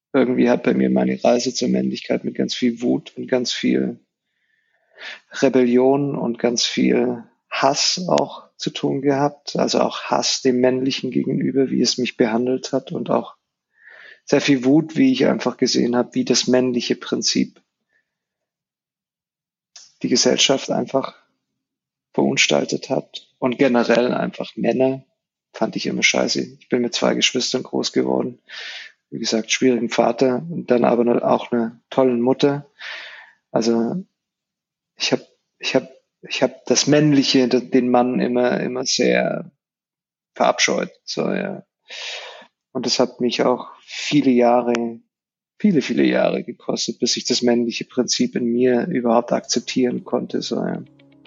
irgendwie hat bei mir meine Reise zur Männlichkeit mit ganz viel Wut und ganz viel Rebellion und ganz viel Hass auch zu tun gehabt. Also auch Hass dem Männlichen gegenüber, wie es mich behandelt hat, und auch sehr viel Wut, wie ich einfach gesehen habe, wie das männliche Prinzip die Gesellschaft einfach verunstaltet hat. Und generell einfach Männer fand ich immer scheiße. Ich bin mit 2 Geschwistern groß geworden. Wie gesagt, schwierigen Vater und dann aber auch einer tollen Mutter. Also ich habe ich hab, ich hab das Männliche, den Mann immer sehr verabscheut. So, ja. Und das hat mich auch viele Jahre gekostet, bis ich das männliche Prinzip in mir überhaupt akzeptieren konnte. So, ja.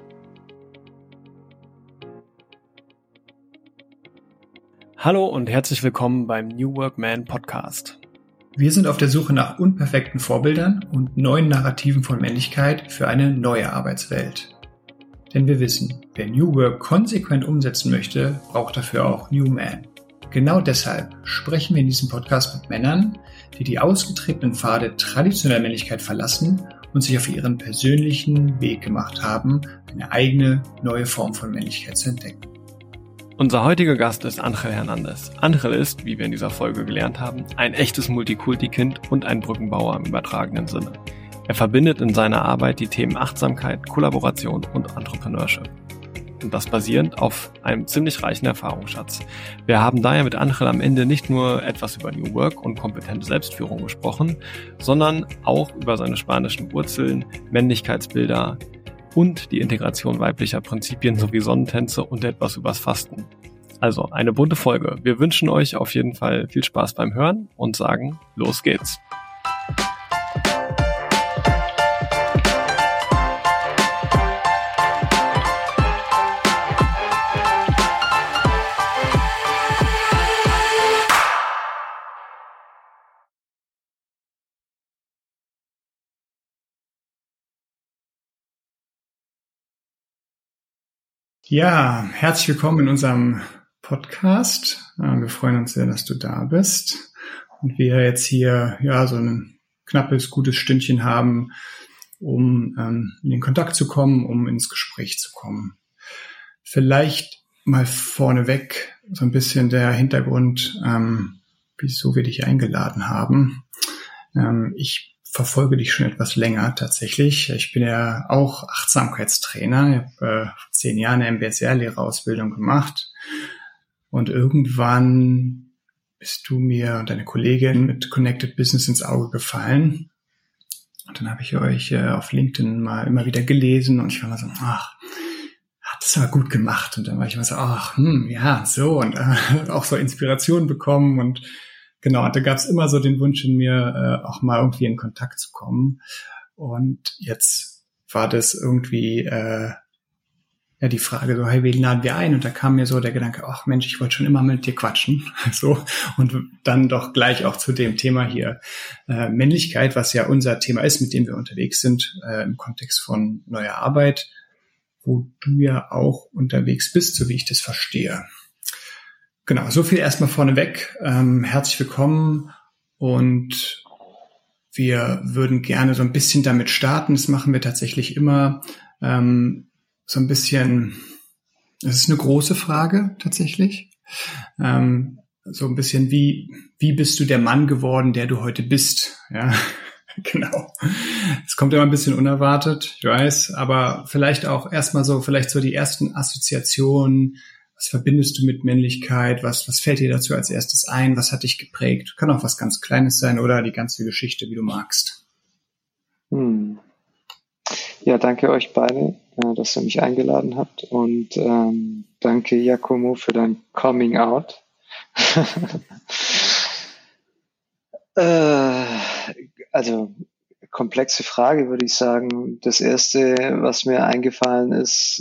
Hallo und herzlich willkommen beim New Work Man Podcast. Wir sind auf der Suche nach unperfekten Vorbildern und neuen Narrativen von Männlichkeit für eine neue Arbeitswelt. Denn wir wissen, wer New Work konsequent umsetzen möchte, braucht dafür auch New Man. Genau deshalb sprechen wir in diesem Podcast mit Männern, die die ausgetretenen Pfade traditioneller Männlichkeit verlassen und sich auf ihren persönlichen Weg gemacht haben, eine eigene, neue Form von Männlichkeit zu entdecken. Unser heutiger Gast ist Angel Hernandez. Angel ist, wie wir in dieser Folge gelernt haben, ein echtes Multikulti-Kind und ein Brückenbauer im übertragenen Sinne. Er verbindet in seiner Arbeit die Themen Achtsamkeit, Kollaboration und Entrepreneurship. Und das basierend auf einem ziemlich reichen Erfahrungsschatz. Wir haben daher mit Angel am Ende nicht nur etwas über New Work und kompetente Selbstführung gesprochen, sondern auch über seine spanischen Wurzeln, Männlichkeitsbilder und die Integration weiblicher Prinzipien sowie Sonnentänze und etwas übers Fasten. Also eine bunte Folge. Wir wünschen euch auf jeden Fall viel Spaß beim Hören und sagen, los geht's. Ja, herzlich willkommen in unserem Podcast. Wir freuen uns sehr, dass du da bist und wir jetzt hier so ein knappes, gutes Stündchen haben, um in den Kontakt zu kommen, um ins Gespräch zu kommen. Vielleicht mal vorneweg so ein bisschen der Hintergrund, wieso wir dich eingeladen haben. Ich verfolge dich schon etwas länger tatsächlich. Ich bin ja auch Achtsamkeitstrainer. Ich habe vor 10 Jahren eine MBSR-Lehrerausbildung gemacht. Und irgendwann bist du mir und deine Kollegin mit Connected Business ins Auge gefallen. Und dann habe ich euch auf LinkedIn mal immer wieder gelesen und ich war mal so, hat das aber gut gemacht. Und dann war ich immer so, und auch so Inspiration bekommen und genau, und da gab es immer so den Wunsch in mir, auch mal irgendwie in Kontakt zu kommen. Und jetzt war das irgendwie die Frage so, hey, wen laden wir ein? Und da kam mir so der Gedanke, ach Mensch, ich wollte schon immer mit dir quatschen. So, und dann doch gleich auch zu dem Thema hier Männlichkeit, was ja unser Thema ist, mit dem wir unterwegs sind, im Kontext von neuer Arbeit, wo du ja auch unterwegs bist, so wie ich das verstehe. Genau, so viel erstmal vorneweg. Herzlich willkommen und wir würden gerne so ein bisschen damit starten. Das machen wir tatsächlich immer so ein bisschen, das ist eine große Frage tatsächlich. So ein bisschen, wie bist du der Mann geworden, der du heute bist? Ja, genau. Es kommt immer ein bisschen unerwartet, ich weiß, aber vielleicht auch erstmal so, vielleicht so die ersten Assoziationen. Was verbindest du mit Männlichkeit? Was fällt dir dazu als erstes ein? Was hat dich geprägt? Kann auch was ganz Kleines sein oder die ganze Geschichte, wie du magst. Ja, danke euch beide, dass ihr mich eingeladen habt und danke Giacomo für dein Coming Out. Also komplexe Frage, würde ich sagen. Das erste, was mir eingefallen ist,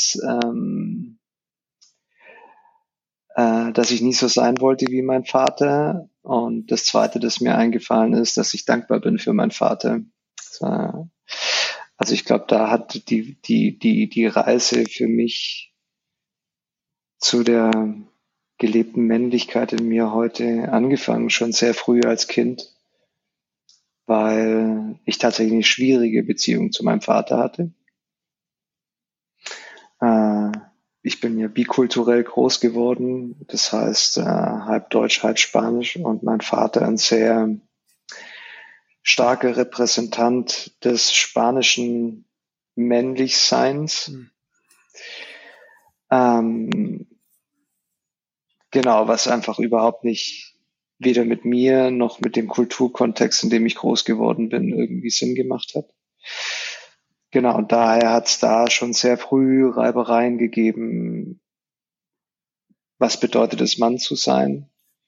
dass ich nie so sein wollte wie mein Vater. Und das zweite, das mir eingefallen ist, dass ich dankbar bin für meinen Vater. Also ich glaube, da hat die Reise für mich zu der gelebten Männlichkeit in mir heute angefangen, schon sehr früh als Kind. weil ich tatsächlich eine schwierige Beziehung zu meinem Vater hatte. Ich bin ja bikulturell groß geworden, das heißt halb Deutsch, halb Spanisch, und mein Vater ein sehr starker Repräsentant des spanischen Männlichseins. Genau, was einfach überhaupt nicht weder mit mir noch mit dem Kulturkontext, in dem ich groß geworden bin, irgendwie Sinn gemacht hat. Genau, und daher hat es da schon sehr früh Reibereien gegeben. Was bedeutet es, Mann zu sein?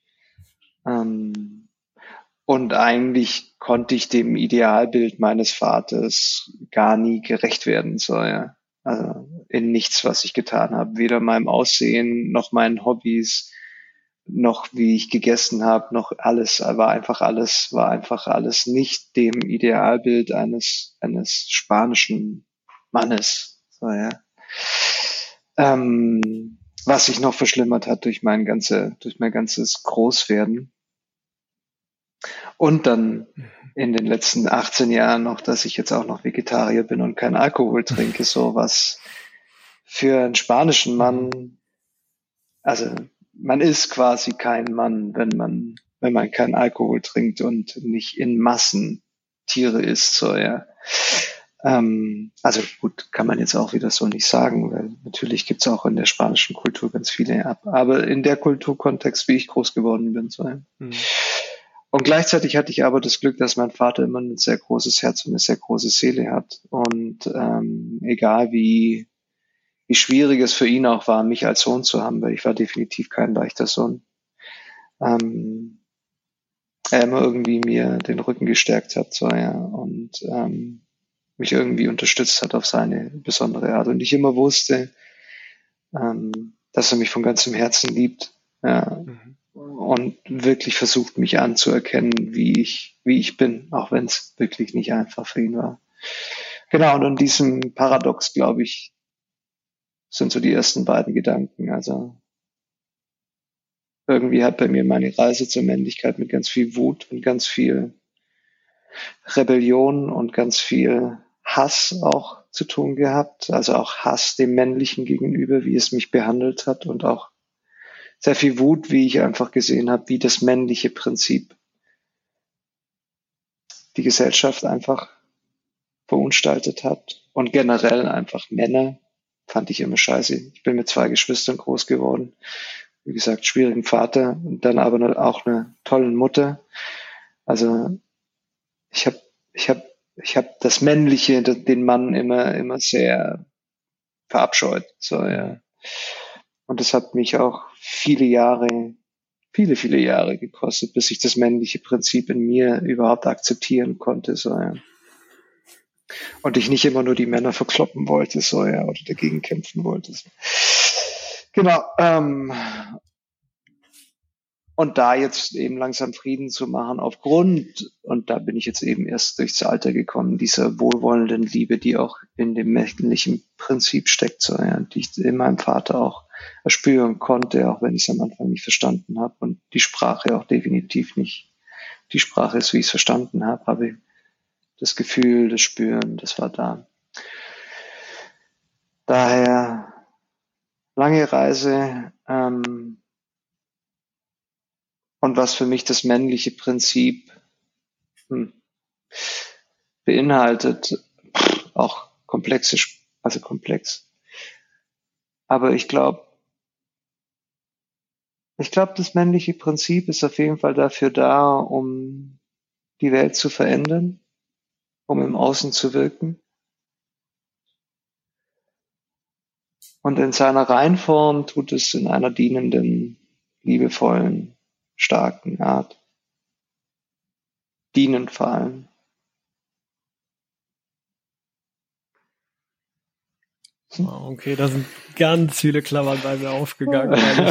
Und eigentlich konnte ich dem Idealbild meines Vaters gar nie gerecht werden. So, ja. Also in nichts, was ich getan habe. Weder meinem Aussehen, noch meinen Hobbys, noch wie ich gegessen habe, noch alles, war einfach alles nicht dem Idealbild eines spanischen Mannes. So, ja. Was sich noch verschlimmert hat durch mein ganzes Großwerden. Und dann in den letzten 18 Jahren noch, dass ich jetzt auch noch Vegetarier bin und keinen Alkohol trinke, so was für einen spanischen Mann, also man ist quasi kein Mann, wenn man keinen Alkohol trinkt und nicht in Massen Tiere isst, so, ja. Also gut, kann man jetzt auch wieder so nicht sagen, weil natürlich gibt's auch in der spanischen Kultur ganz viele ab, aber in der Kulturkontext, wie ich groß geworden bin, so, ja. Und gleichzeitig hatte ich aber das Glück, dass mein Vater immer ein sehr großes Herz und eine sehr große Seele hat. Und egal wie schwierig es für ihn auch war, mich als Sohn zu haben, weil ich war definitiv kein leichter Sohn, er immer irgendwie mir den Rücken gestärkt hat, so, ja, und mich irgendwie unterstützt hat auf seine besondere Art. Und ich immer wusste, dass er mich von ganzem Herzen liebt, ja. Und wirklich versucht, mich anzuerkennen, wie ich bin, auch wenn es wirklich nicht einfach für ihn war. Genau, und in diesem Paradox, glaube ich, sind so die ersten beiden Gedanken. Also irgendwie hat bei mir meine Reise zur Männlichkeit mit ganz viel Wut und ganz viel Rebellion und ganz viel Hass auch zu tun gehabt. Also auch Hass dem Männlichen gegenüber, wie es mich behandelt hat, und auch sehr viel Wut, wie ich einfach gesehen habe, wie das männliche Prinzip die Gesellschaft einfach verunstaltet hat. Und generell einfach Männer fand ich immer scheiße. Ich bin mit 2 Geschwistern groß geworden. Wie gesagt, schwierigen Vater und dann aber auch eine tollen Mutter. Also ich hab das Männliche, den Mann immer sehr verabscheut. So, ja. Und das hat mich auch viele Jahre gekostet, bis ich das männliche Prinzip in mir überhaupt akzeptieren konnte, so, ja. Und ich nicht immer nur die Männer verkloppen wollte, so, ja, oder dagegen kämpfen wollte. So. Genau. Und da jetzt eben langsam Frieden zu machen aufgrund, und da bin ich jetzt eben erst durchs Alter gekommen, dieser wohlwollenden Liebe, die auch in dem männlichen Prinzip steckt, so, ja, die ich in meinem Vater auch erspüren konnte, auch wenn ich es am Anfang nicht verstanden habe und die Sprache auch definitiv nicht die Sprache ist, wie ich es verstanden habe, aber das Gefühl, das Spüren, das war da. Daher lange Reise, und was für mich das männliche Prinzip beinhaltet, auch komplex. Aber ich glaube, das männliche Prinzip ist auf jeden Fall dafür da, um die Welt zu verändern, um im Außen zu wirken. Und in seiner Reinform tut es in einer dienenden, liebevollen, starken Art. Dienend vor allem. Okay, da sind ganz viele Klammern bei mir aufgegangen,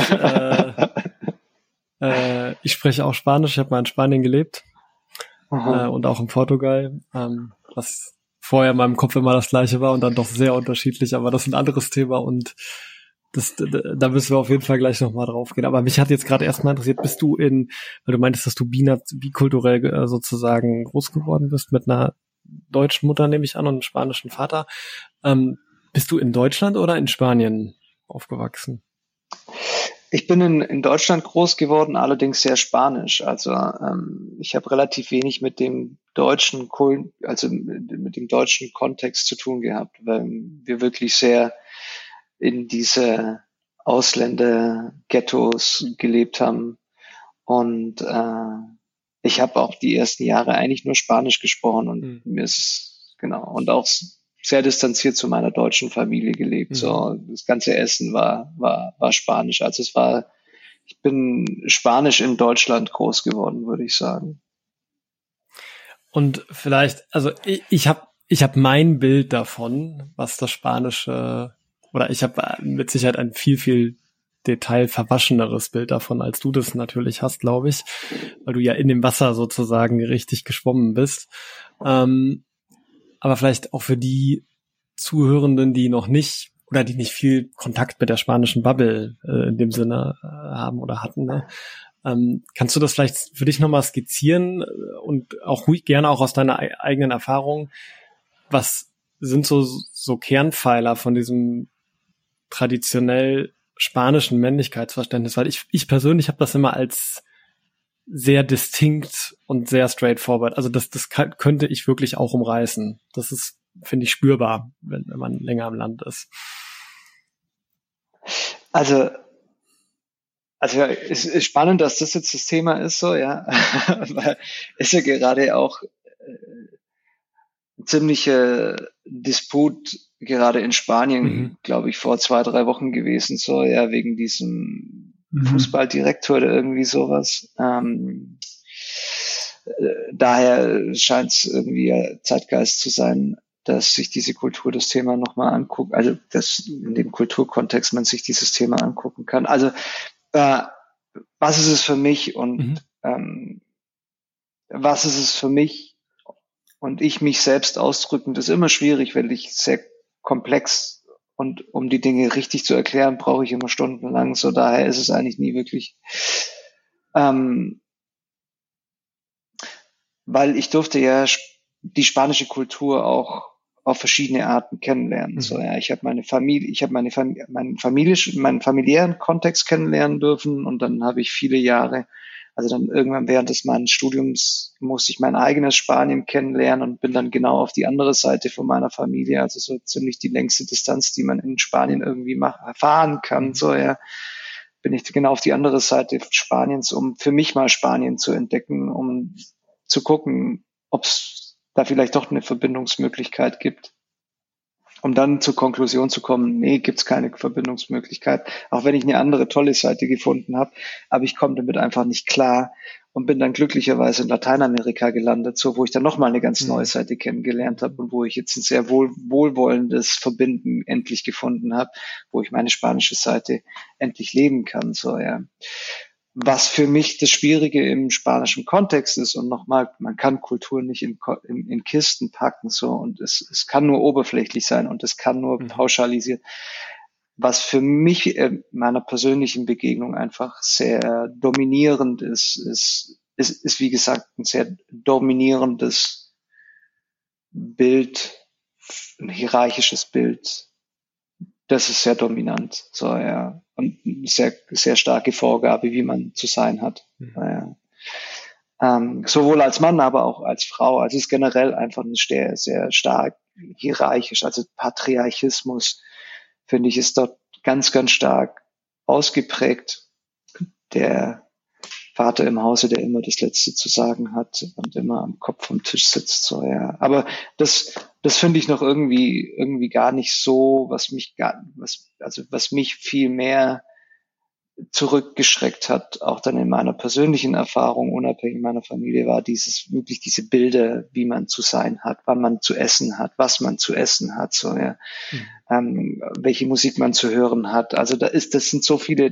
weil ich spreche auch Spanisch, ich habe mal in Spanien gelebt und auch in Portugal, was vorher in meinem Kopf immer das Gleiche war und dann doch sehr unterschiedlich, aber das ist ein anderes Thema. Und Da müssen wir auf jeden Fall gleich nochmal drauf gehen. Aber mich hat jetzt gerade erstmal interessiert, weil du meintest, dass du bikulturell sozusagen groß geworden bist mit einer deutschen Mutter, nehme ich an, und einem spanischen Vater. Bist du in Deutschland oder in Spanien aufgewachsen? Ich bin in Deutschland groß geworden, allerdings sehr spanisch. Also ich habe relativ wenig mit dem mit dem deutschen Kontext zu tun gehabt, weil wir wirklich sehr in diese Ausländer-Ghettos gelebt haben. Und ich habe auch die ersten Jahre eigentlich nur Spanisch gesprochen und mir ist genau und auch sehr distanziert zu meiner deutschen Familie gelebt. So das ganze Essen war Spanisch. Also ich bin Spanisch in Deutschland groß geworden, würde ich sagen. Und vielleicht, also ich hab mein Bild davon, was das Spanische, oder ich habe mit Sicherheit ein viel, viel detailverwascheneres Bild davon, als du das natürlich hast, glaube ich, weil du ja in dem Wasser sozusagen richtig geschwommen bist. Aber vielleicht auch für die Zuhörenden, die noch nicht oder die nicht viel Kontakt mit der spanischen Bubble in dem Sinne haben oder hatten, ne? Kannst du das vielleicht für dich nochmal skizzieren und auch ruhig gerne auch aus deiner eigenen Erfahrung? Was sind so Kernpfeiler von diesem traditionell spanischen Männlichkeitsverständnis? Weil ich persönlich habe das immer als sehr distinkt und sehr straightforward. Also das könnte ich wirklich auch umreißen. Das ist, finde ich, spürbar, wenn man länger am Land ist. Also ja, es ist spannend, dass das jetzt das Thema ist, so, ja. Weil es ja gerade auch ziemliche Disput gerade in Spanien, glaube ich, vor 2-3 Wochen gewesen, so, ja, wegen diesem Fußballdirektor oder irgendwie sowas. Daher scheint es irgendwie Zeitgeist zu sein, dass sich diese Kultur das Thema nochmal anguckt, also dass in dem Kulturkontext man sich dieses Thema angucken kann. Also was ist es für mich und was ist es für mich und ich mich selbst ausdrücken, das ist immer schwierig, weil ich sehr komplex und um die Dinge richtig zu erklären, brauche ich immer stundenlang. So daher ist es eigentlich nie wirklich, weil ich durfte ja die spanische Kultur auch auf verschiedene Arten kennenlernen. So, ja, ich habe meinen familiären Kontext kennenlernen dürfen und dann habe ich viele Jahre, also dann irgendwann während meines Studiums musste ich mein eigenes Spanien kennenlernen und bin dann genau auf die andere Seite von meiner Familie, also so ziemlich die längste Distanz, die man in Spanien irgendwie fahren kann. So, ja, bin ich genau auf die andere Seite Spaniens, um für mich mal Spanien zu entdecken, um zu gucken, ob es da vielleicht doch eine Verbindungsmöglichkeit gibt, um dann zur Konklusion zu kommen, nee, gibt's keine Verbindungsmöglichkeit, auch wenn ich eine andere tolle Seite gefunden habe, aber ich komme damit einfach nicht klar und bin dann glücklicherweise in Lateinamerika gelandet, so wo ich dann nochmal eine ganz neue Seite kennengelernt habe und wo ich jetzt ein sehr wohlwollendes Verbinden endlich gefunden habe, wo ich meine spanische Seite endlich leben kann, so, ja. Was für mich das Schwierige im spanischen Kontext ist, und nochmal, man kann Kultur nicht in Kisten packen, so, und es kann nur oberflächlich sein und es kann nur pauschalisiert. Was für mich meiner persönlichen Begegnung einfach sehr dominierend ist wie gesagt ein sehr dominierendes Bild, ein hierarchisches Bild. Das ist sehr dominant, so, ja. Und sehr, sehr starke Vorgabe, wie man zu sein hat. Ja. Sowohl als Mann, aber auch als Frau. Also es ist generell einfach ein sehr, sehr stark hierarchisch. Also Patriarchismus, finde ich, ist dort ganz, ganz stark ausgeprägt. Der Vater im Hause, der immer das Letzte zu sagen hat und immer am Kopf vom Tisch sitzt, so, ja. Aber das finde ich noch irgendwie gar nicht so, was mich viel mehr zurückgeschreckt hat, auch dann in meiner persönlichen Erfahrung, unabhängig meiner Familie, war wirklich diese Bilder, wie man zu sein hat, wann man zu essen hat, was man zu essen hat, so, ja. Welche Musik man zu hören hat. Also das sind so viele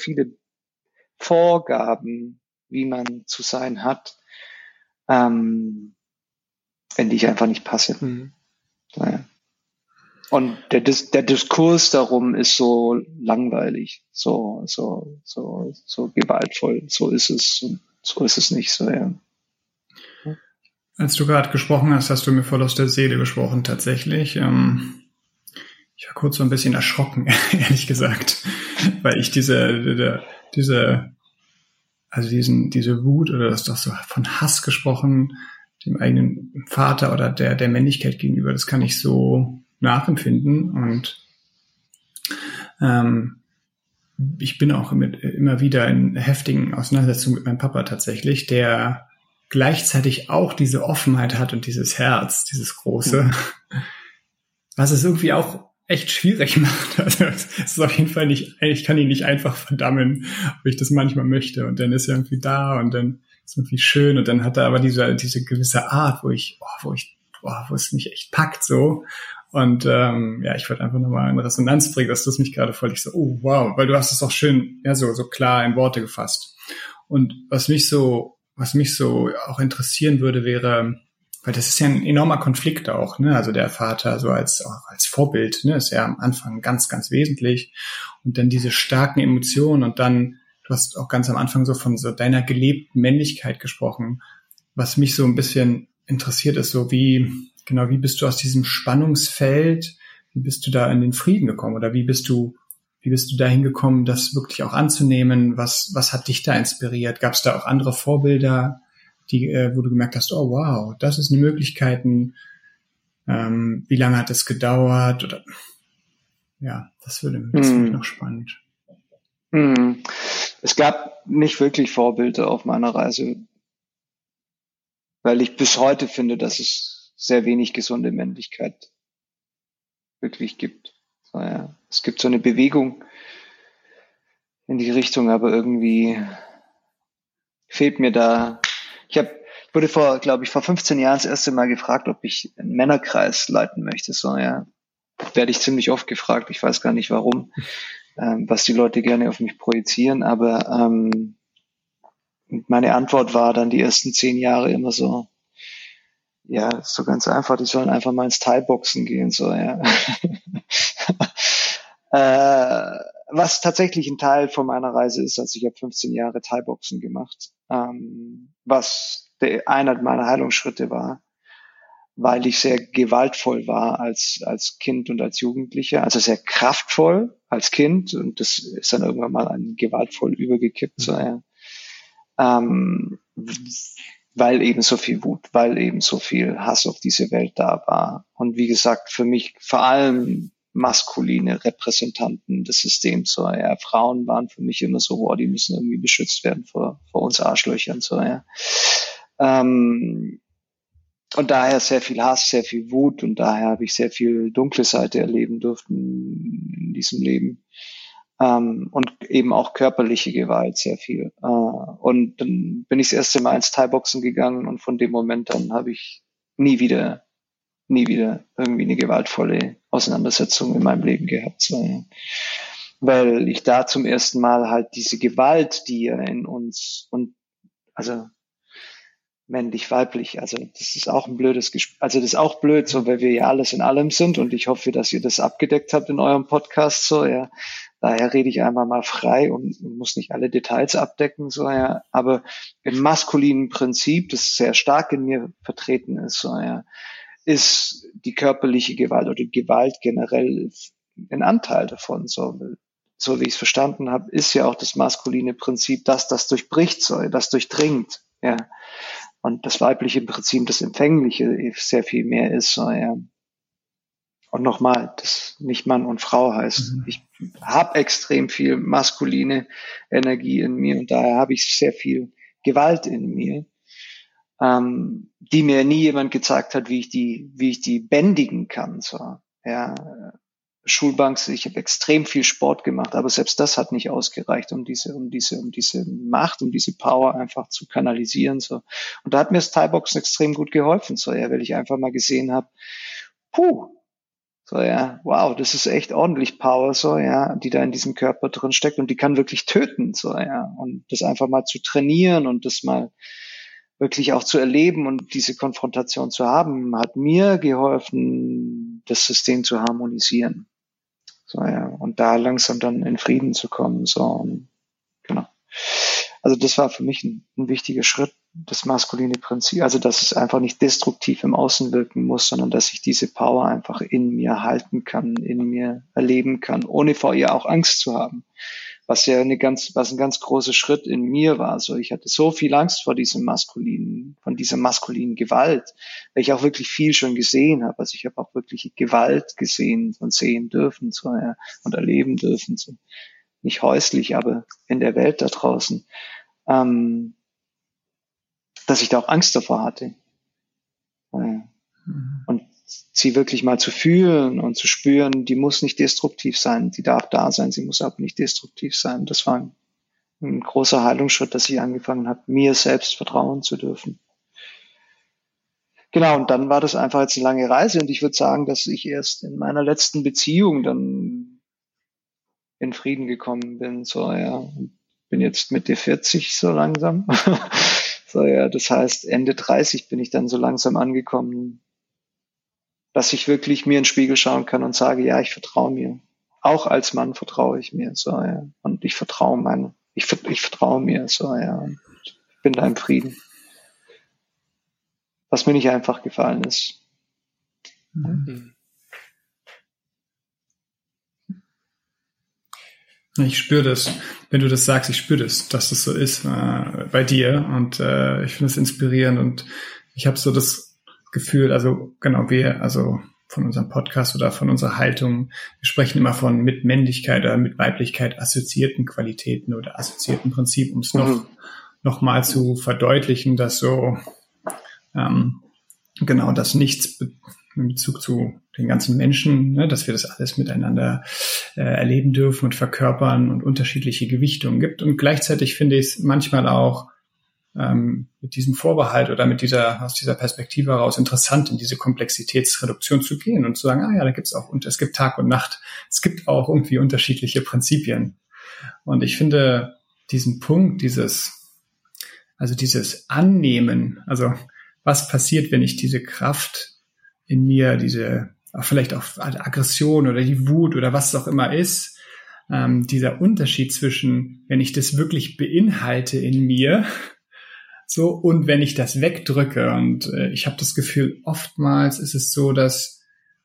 Vorgaben, wie man zu sein hat, in die ich einfach nicht passe. Naja. Und der Diskurs darum ist so langweilig, so gewaltvoll. So ist es. So ist es nicht so, ja. Als du gerade gesprochen hast, hast du mir voll aus der Seele gesprochen, tatsächlich. Ich war kurz so ein bisschen erschrocken, ehrlich gesagt, weil ich diese Wut oder das doch so von Hass gesprochen, dem eigenen Vater oder der Männlichkeit gegenüber, das kann ich so nachempfinden. Und ich bin auch immer wieder in heftigen Auseinandersetzungen mit meinem Papa tatsächlich, der gleichzeitig auch diese Offenheit hat und dieses Herz, dieses große, was es irgendwie auch echt schwierig macht. Also es ist auf jeden Fall nicht, ich kann ihn nicht einfach verdammen, ob ich das manchmal möchte. Und dann ist er irgendwie da und dann ist irgendwie schön und dann hat er aber diese gewisse Art, wo es mich echt packt so. Und ich wollte einfach nochmal in Resonanz bringen, dass das mich gerade völlig so, oh wow, weil du hast es auch schön, ja, so klar in Worte gefasst. Und was mich so auch interessieren würde, wäre, weil das ist ja ein enormer Konflikt auch, ne? Also der Vater so als Vorbild, ne, ist ja am Anfang ganz, ganz wesentlich. Und dann diese starken Emotionen und dann, du hast auch ganz am Anfang so von so deiner gelebten Männlichkeit gesprochen. Was mich so ein bisschen interessiert ist, so wie bist du aus diesem Spannungsfeld, wie bist du da in den Frieden gekommen oder wie bist du dahin gekommen, das wirklich auch anzunehmen? Was hat dich da inspiriert? Gab es da auch andere Vorbilder, wo du gemerkt hast, oh wow, das ist eine Möglichkeit, wie lange hat es gedauert? Oder ja, das finde ich noch spannend. Es gab nicht wirklich Vorbilder auf meiner Reise, weil ich bis heute finde, dass es sehr wenig gesunde Männlichkeit wirklich gibt. So, ja. Es gibt so eine Bewegung in die Richtung, aber irgendwie fehlt mir da. Ich wurde vor 15 Jahren das erste Mal gefragt, ob ich einen Männerkreis leiten möchte. So, ja. Werde ich ziemlich oft gefragt. Ich weiß gar nicht warum, was die Leute gerne auf mich projizieren, aber meine Antwort war dann die ersten 10 Jahre immer so, ja, ist so ganz einfach, die sollen einfach mal ins Thai-Boxen gehen, so, ja. Was tatsächlich ein Teil von meiner Reise ist, also ich habe 15 Jahre Thai-Boxen gemacht, was einer meiner Heilungsschritte war, weil ich sehr gewaltvoll war als Kind und als Jugendlicher, also sehr kraftvoll als Kind und das ist dann irgendwann mal an gewaltvoll übergekippt, so, ja. Weil eben so viel Wut, weil eben so viel Hass auf diese Welt da war. Und wie gesagt, für mich vor allem maskuline Repräsentanten des Systems. So, ja. Frauen waren für mich immer so, wow, die müssen irgendwie beschützt werden vor uns Arschlöchern. So, ja. Und daher sehr viel Hass, sehr viel Wut und daher habe ich sehr viel dunkle Seite erleben dürfen in diesem Leben. Und eben auch körperliche Gewalt sehr viel. Und dann bin ich das erste Mal ins Thai-Boxen gegangen und von dem Moment an habe ich nie wieder irgendwie eine gewaltvolle Auseinandersetzung in meinem Leben gehabt. So, ja. Weil ich da zum ersten Mal halt diese Gewalt, die ja in uns also männlich-weiblich, also das ist auch ein blödes also das ist auch blöd, so, weil wir ja alles in allem sind und ich hoffe, dass ihr das abgedeckt habt in eurem Podcast, so, ja. Daher rede ich einfach mal frei und muss nicht alle Details abdecken, so, ja. Aber im maskulinen Prinzip, das sehr stark in mir vertreten ist, so, ja, ist die körperliche Gewalt oder Gewalt generell ein Anteil davon, so wie ich es verstanden habe, ist ja auch das maskuline Prinzip, dass das durchbricht soll, das durchdringt, ja. Und das weibliche Prinzip, das Empfängliche, sehr viel mehr ist, so, ja. Und nochmal, das nicht Mann und Frau heißt. Ich habe extrem viel maskuline Energie in mir und daher habe ich sehr viel Gewalt in mir, die mir nie jemand gezeigt hat, wie ich die bändigen kann. So, ja, Schulbank, ich habe extrem viel Sport gemacht, aber selbst das hat nicht ausgereicht, um diese Macht, um diese Power einfach zu kanalisieren. So. Und da hat mir das Thai-Boxen extrem gut geholfen, so, ja, weil ich einfach mal gesehen habe, so, ja, wow, das ist echt ordentlich Power, so, ja, die da in diesem Körper drin steckt und die kann wirklich töten, so, ja, und das einfach mal zu trainieren und das mal wirklich auch zu erleben und diese Konfrontation zu haben, hat mir geholfen, das System zu harmonisieren. So, ja, und da langsam dann in Frieden zu kommen, so, und, genau. Also das war für mich ein wichtiger Schritt, das maskuline Prinzip, also dass es einfach nicht destruktiv im Außen wirken muss, sondern dass ich diese Power einfach in mir halten kann, in mir erleben kann, ohne vor ihr auch Angst zu haben. Was ja ein ganz großer Schritt in mir war. So, ich hatte so viel Angst vor dieser maskulinen Gewalt, weil ich auch wirklich viel schon gesehen habe. Also ich habe auch wirklich Gewalt gesehen und sehen dürfen, so, ja, und erleben dürfen. So. Nicht häuslich, aber in der Welt da draußen. Dass ich da auch Angst davor hatte. Und sie wirklich mal zu fühlen und zu spüren, die muss nicht destruktiv sein, die darf da sein, sie muss aber nicht destruktiv sein. Das war ein großer Heilungsschritt, dass ich angefangen habe, mir selbst vertrauen zu dürfen. Genau, und dann war das einfach jetzt eine lange Reise und ich würde sagen, dass ich erst in meiner letzten Beziehung dann in Frieden gekommen bin, so, ja, bin jetzt Mitte 40 so langsam. So, ja, das heißt, Ende 30 bin ich dann so langsam angekommen, dass ich wirklich mir in den Spiegel schauen kann und sage, ja, ich vertraue mir. Auch als Mann vertraue ich mir, so, ja. Und ich vertraue mir, so, ja. Und ich bin da im Frieden. Was mir nicht einfach gefallen ist. Ich spüre das, wenn du das sagst, ich spüre das, dass das so ist bei dir und ich finde es inspirierend und ich habe so das Gefühl, also genau, also von unserem Podcast oder von unserer Haltung, wir sprechen immer von mit Männlichkeit oder mit Weiblichkeit assoziierten Qualitäten oder assoziierten Prinzipien, um es noch mal zu verdeutlichen, dass so genau das Nichts in Bezug zu den ganzen Menschen, ne, dass wir das alles miteinander erleben dürfen und verkörpern und unterschiedliche Gewichtungen gibt. Und gleichzeitig finde ich es manchmal auch mit diesem Vorbehalt oder aus dieser Perspektive heraus interessant, in diese Komplexitätsreduktion zu gehen und zu sagen, da gibt's auch, und es gibt Tag und Nacht, es gibt auch irgendwie unterschiedliche Prinzipien. Und ich finde diesen Punkt, dieses Annehmen, also was passiert, wenn ich diese Kraft in mir, vielleicht auch Aggression oder die Wut oder was es auch immer ist, dieser Unterschied zwischen, wenn ich das wirklich beinhalte in mir, so, und wenn ich das wegdrücke. Und ich habe das Gefühl, oftmals ist es so, dass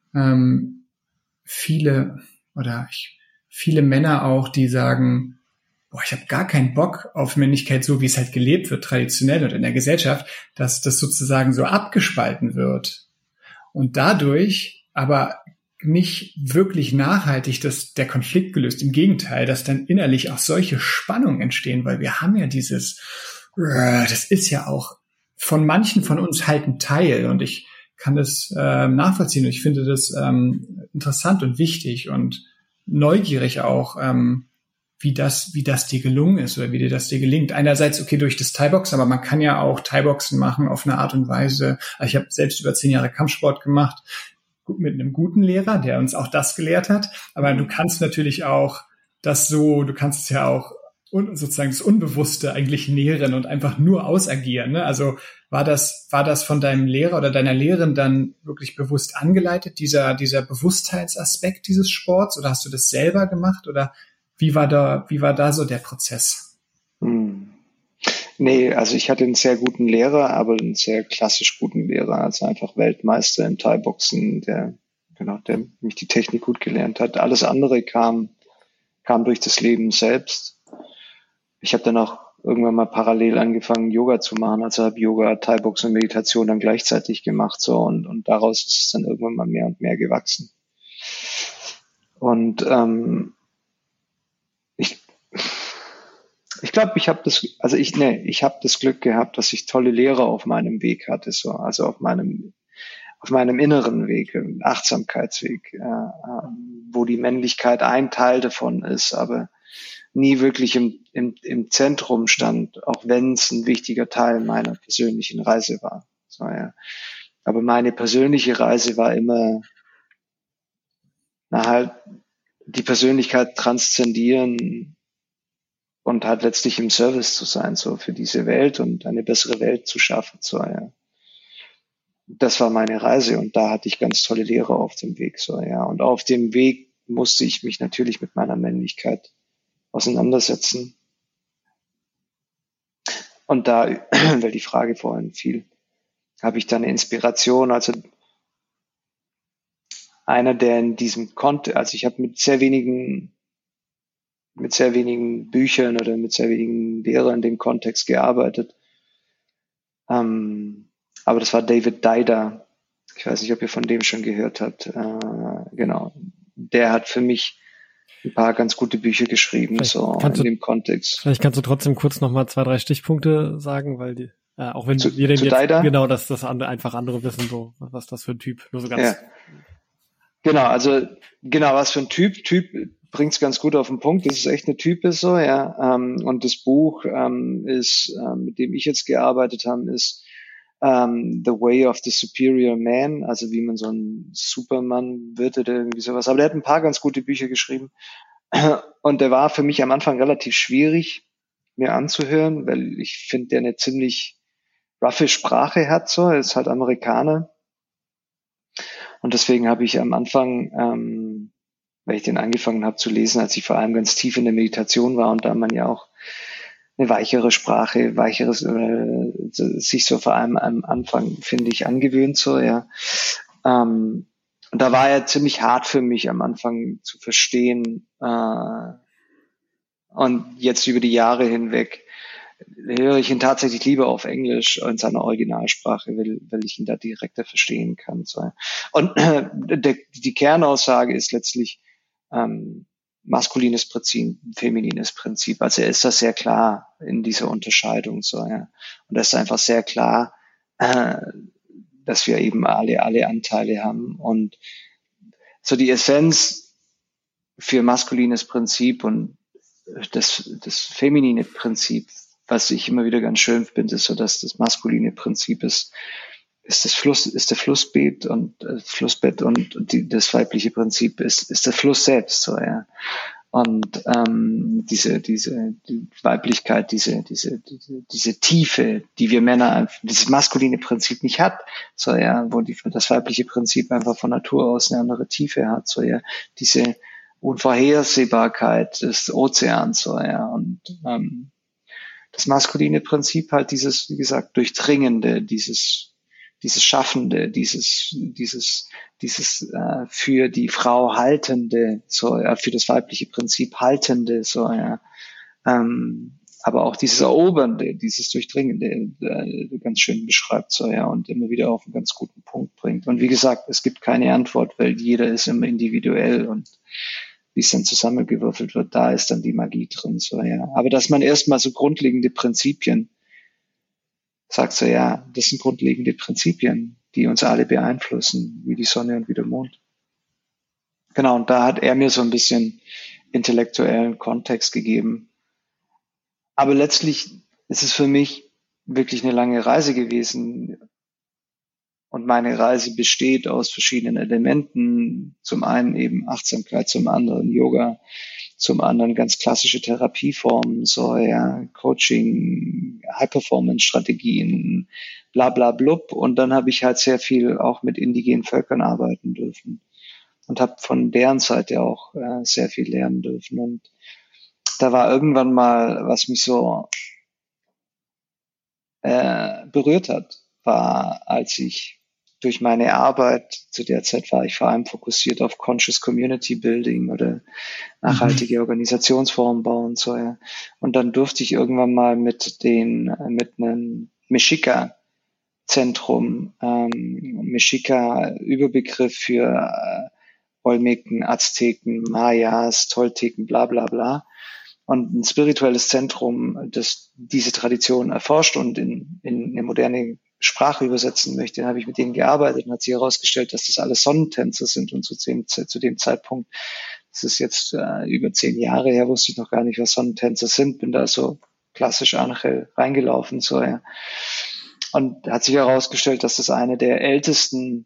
viele Männer auch, die sagen, ich habe gar keinen Bock auf Männlichkeit, so wie es halt gelebt wird, traditionell und in der Gesellschaft, dass das sozusagen so abgespalten wird. Und dadurch aber nicht wirklich nachhaltig der Konflikt gelöst. Im Gegenteil, dass dann innerlich auch solche Spannungen entstehen, weil wir haben ja das ist ja auch von manchen von uns halt ein Teil und ich kann das nachvollziehen und ich finde das interessant und wichtig und neugierig auch, wie das dir gelungen ist oder wie dir das gelingt. Einerseits, okay, durch das Thai-Boxen, aber man kann ja auch Thai-Boxen machen auf eine Art und Weise. Also ich habe selbst über 10 Jahre Kampfsport gemacht, mit einem guten Lehrer, der uns auch das gelehrt hat. Aber du kannst natürlich auch du kannst es ja auch sozusagen das Unbewusste eigentlich nähren und einfach nur ausagieren. Ne? Also war das von deinem Lehrer oder deiner Lehrerin dann wirklich bewusst angeleitet, dieser Bewusstheitsaspekt dieses Sports? Oder hast du das selber gemacht? Oder wie war da so der Prozess? Nee, also ich hatte einen sehr guten Lehrer, aber einen sehr klassisch guten Lehrer, also einfach Weltmeister im Thai-Boxen, der mich die Technik gut gelernt hat. Alles andere kam durch das Leben selbst. Ich habe dann auch irgendwann mal parallel angefangen, Yoga zu machen, also habe Yoga, Thai-Boxen und Meditation dann gleichzeitig gemacht, so, und daraus ist es dann irgendwann mal mehr und mehr gewachsen. Und ich glaube, ich habe das Glück gehabt, dass ich tolle Lehrer auf meinem Weg hatte, so, also auf meinem inneren Weg, Achtsamkeitsweg, wo die Männlichkeit ein Teil davon ist, aber nie wirklich im Zentrum stand, auch wenn es ein wichtiger Teil meiner persönlichen Reise war. So, ja. Aber meine persönliche Reise war immer halt die Persönlichkeit transzendieren und halt letztlich im Service zu sein, so für diese Welt und eine bessere Welt zu schaffen. So, ja. das war meine Reise und da hatte ich ganz tolle Lehrer auf dem Weg, so, ja. Und auf dem Weg musste ich mich natürlich mit meiner Männlichkeit auseinandersetzen. Und da, weil die Frage vorhin fiel, habe ich dann eine Inspiration, also einer, der in diesem Kontext, also ich habe mit sehr wenigen Büchern oder mit sehr wenigen Lehrern in dem Kontext gearbeitet. Aber das war David Dider. Ich weiß nicht, ob ihr von dem schon gehört habt. Genau. Der hat für mich ein paar ganz gute Bücher geschrieben, so in dem Kontext. Vielleicht kannst du trotzdem kurz nochmal 2, 3 Stichpunkte sagen, weil die, auch wenn wir den zu jetzt, Dider? genau, dass das einfach andere wissen, so, was das für ein Typ, nur so ganz. Ja. Genau, also, genau, was für ein Typ bringt's ganz gut auf den Punkt. Das ist echt eine Typ ist so, ja. Und das Buch ist, mit dem ich jetzt gearbeitet habe, ist The Way of the Superior Man, also wie man so ein Superman wird oder irgendwie sowas. Aber der hat ein paar ganz gute Bücher geschrieben. Und der war für mich am Anfang relativ schwierig, mir anzuhören, weil ich finde, der eine ziemlich roughe Sprache hat, so. Er ist halt Amerikaner. Und deswegen habe ich am Anfang, weil ich den angefangen habe zu lesen, als ich vor allem ganz tief in der Meditation war und da man ja auch eine weichere Sprache, sich so vor allem am Anfang, finde ich, angewöhnt, so, ja. Und da war er ziemlich hart für mich am Anfang zu verstehen. Und jetzt über die Jahre hinweg höre ich ihn tatsächlich lieber auf Englisch in seiner Originalsprache, weil ich ihn da direkter verstehen kann. So. Und die Kernaussage ist letztlich maskulines Prinzip, feminines Prinzip. Also er ist da sehr klar in dieser Unterscheidung. So, ja. Und das ist einfach sehr klar, dass wir eben alle Anteile haben. Und so die Essenz für maskulines Prinzip und das feminine Prinzip, was ich immer wieder ganz schön finde, ist so, dass das maskuline Prinzip ist der Flussbett und das weibliche Prinzip ist der Fluss selbst, so, ja. Und die Weiblichkeit, diese Tiefe, die wir Männer, dieses maskuline Prinzip nicht hat, so, ja, wo das weibliche Prinzip einfach von Natur aus eine andere Tiefe hat, so, ja, diese Unvorhersehbarkeit des Ozeans, so, ja, und das maskuline Prinzip halt dieses, wie gesagt, Durchdringende, dieses Schaffende, dieses für die Frau Haltende, so, ja, für das weibliche Prinzip Haltende, so, ja, aber auch dieses Erobernde, dieses Durchdringende, ganz schön beschreibt, so, ja, und immer wieder auf einen ganz guten Punkt bringt. Und wie gesagt, es gibt keine Antwort, weil jeder ist immer individuell und wie es dann zusammengewürfelt wird, da ist dann die Magie drin, so, ja. Aber dass man erstmal so grundlegende Prinzipien sagt, so, ja, das sind grundlegende Prinzipien, die uns alle beeinflussen, wie die Sonne und wie der Mond. Genau, und da hat er mir so ein bisschen intellektuellen Kontext gegeben. Aber letztlich ist es für mich wirklich eine lange Reise gewesen. Und meine Reise besteht aus verschiedenen Elementen. Zum einen eben Achtsamkeit, zum anderen Yoga, zum anderen ganz klassische Therapieformen, so, ja, Coaching, High-Performance-Strategien, bla bla blub. Und dann habe ich halt sehr viel auch mit indigenen Völkern arbeiten dürfen und habe von deren Seite auch sehr viel lernen dürfen. Und da war irgendwann mal, was mich so berührt hat, war, als ich durch meine Arbeit, zu der Zeit war ich vor allem fokussiert auf Conscious Community Building oder nachhaltige Organisationsformen bauen, so, ja. Und dann durfte ich irgendwann mal mit einem Mexica-Zentrum, Mexica Überbegriff für Olmeken, Azteken, Mayas, Tolteken, bla bla bla. Und ein spirituelles Zentrum, das diese Tradition erforscht und in eine moderne Sprache übersetzen möchte, dann habe ich mit denen gearbeitet und hat sich herausgestellt, dass das alles Sonnentänzer sind. Und zu dem Zeitpunkt, das ist jetzt über 10 Jahre her, wusste ich noch gar nicht, was Sonnentänzer sind, bin da so klassisch Angel reingelaufen, so, ja. Und hat sich herausgestellt, dass das eine der ältesten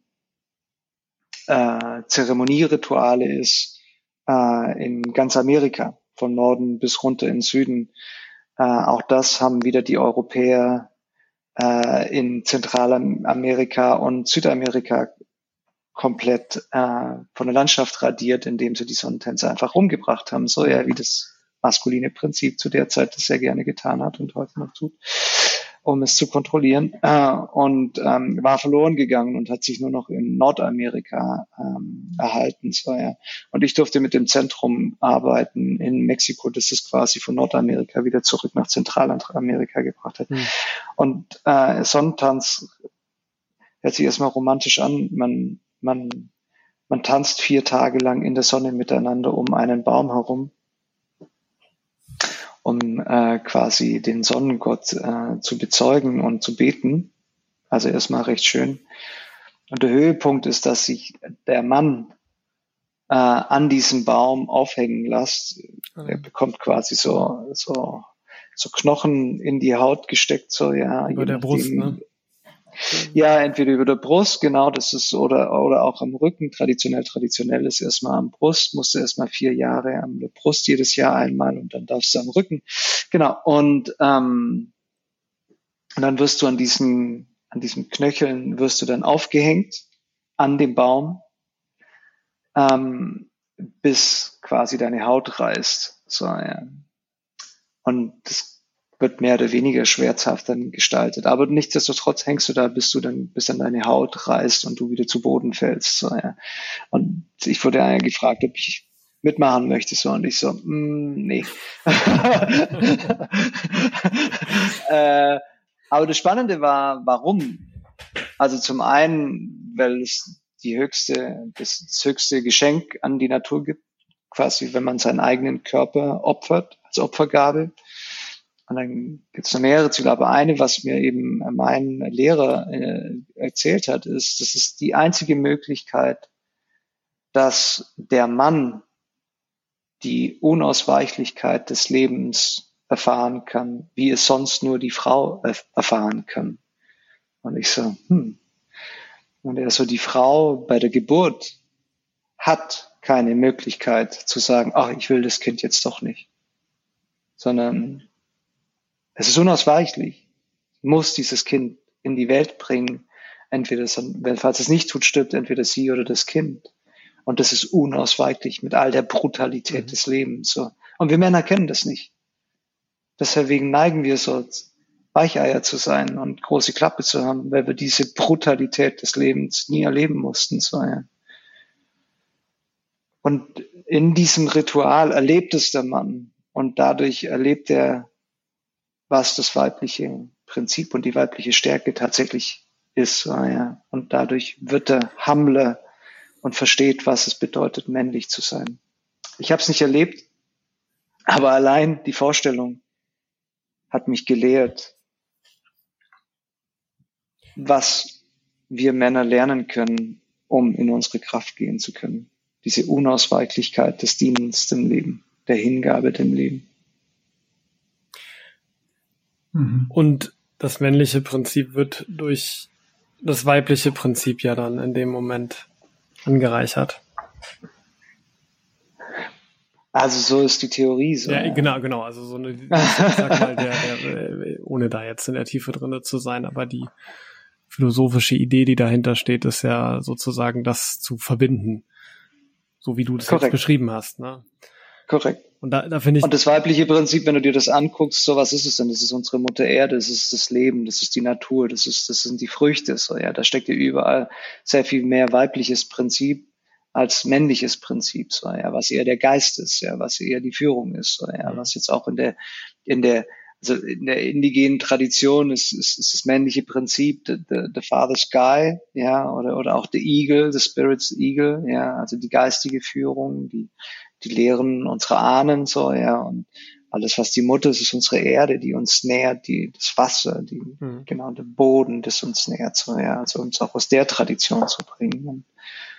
Zeremonierituale ist in ganz Amerika, von Norden bis runter in den Süden. Auch das haben wieder die Europäer in Zentralamerika und Südamerika komplett von der Landschaft radiert, indem sie die Sonnentänzer einfach umgebracht haben, so ja wie das maskuline Prinzip zu der Zeit das sehr gerne getan hat und heute noch tut, um es zu kontrollieren, und war verloren gegangen und hat sich nur noch in Nordamerika erhalten. So, ja. Und ich durfte mit dem Zentrum arbeiten in Mexiko, das es quasi von Nordamerika wieder zurück nach Zentralamerika gebracht hat. Und Sonnentanz hört sich erstmal romantisch an. Man tanzt 4 Tage lang in der Sonne miteinander um einen Baum herum, um quasi den Sonnengott zu bezeugen und zu beten. Also erstmal recht schön. Und der Höhepunkt ist, dass sich der Mann an diesem Baum aufhängen lässt. Er bekommt quasi so Knochen in die Haut gesteckt, so ja. Über der Brust, ne? Ja, entweder über der Brust, genau, das ist, oder auch am Rücken. Traditionell ist erstmal am Brust, musst du erstmal 4 Jahre an der Brust jedes Jahr einmal und dann darfst du am Rücken. Genau. Und dann wirst du an diesen Knöcheln wirst du dann aufgehängt an dem Baum, bis quasi deine Haut reißt. So, ja. Und das wird mehr oder weniger schmerzhaft dann gestaltet. Aber nichtsdestotrotz hängst du da, bis dann deine Haut reißt und du wieder zu Boden fällst. So, ja. Und ich wurde ja gefragt, ob ich mitmachen möchte. So, und ich so, nee. Aber das Spannende war, warum? Also zum einen, weil es das höchste Geschenk an die Natur gibt, quasi, wenn man seinen eigenen Körper opfert, als Opfergabe. Und dann gibt es noch mehrere Ziele, aber eine, was mir eben mein Lehrer erzählt hat, ist, das ist die einzige Möglichkeit, dass der Mann die Unausweichlichkeit des Lebens erfahren kann, wie es sonst nur die Frau erfahren kann. Und ich so, Und er so, die Frau bei der Geburt hat keine Möglichkeit zu sagen, ach, ich will das Kind jetzt doch nicht. Sondern es ist unausweichlich. Muss dieses Kind in die Welt bringen. Entweder, falls es nicht tut, stirbt entweder sie oder das Kind. Und das ist unausweichlich mit all der Brutalität des Lebens. So. Und wir Männer kennen das nicht. Deswegen neigen wir so, Weicheier zu sein und große Klappe zu haben, weil wir diese Brutalität des Lebens nie erleben mussten. So, ja. Und in diesem Ritual erlebt es der Mann. Und dadurch erlebt er, was das weibliche Prinzip und die weibliche Stärke tatsächlich ist. Ja. Und dadurch wird er humbler und versteht, was es bedeutet, männlich zu sein. Ich habe es nicht erlebt, aber allein die Vorstellung hat mich gelehrt, was wir Männer lernen können, um in unsere Kraft gehen zu können. Diese Unausweichlichkeit des Dienens dem Leben, der Hingabe dem Leben. Und das männliche Prinzip wird durch das weibliche Prinzip ja dann in dem Moment angereichert. Also so ist die Theorie. So, ja, genau. Also so eine, ich sag mal, ohne da jetzt in der Tiefe drin zu sein, aber die philosophische Idee, die dahinter steht, ist ja sozusagen das zu verbinden. So wie du das jetzt beschrieben hast. Ne? Korrekt. Und da finde ich. Und das weibliche Prinzip, wenn du dir das anguckst, so was ist es denn? Das ist unsere Mutter Erde, das ist das Leben, das ist die Natur, das sind die Früchte. So, ja, da steckt ja überall sehr viel mehr weibliches Prinzip als männliches Prinzip, so, ja, was eher der Geist ist, ja, was eher die Führung ist, so, ja, was jetzt auch in der indigenen Tradition ist das männliche Prinzip, the Father Sky, ja, oder auch the Eagle, the Spirit's Eagle, ja, also die geistige Führung, die Lehren unserer Ahnen, so, ja, und alles, was die Mutter ist, ist unsere Erde, die uns nährt, das Wasser, genau, der Boden, das uns nährt, so, ja, also uns auch aus der Tradition zu bringen. Und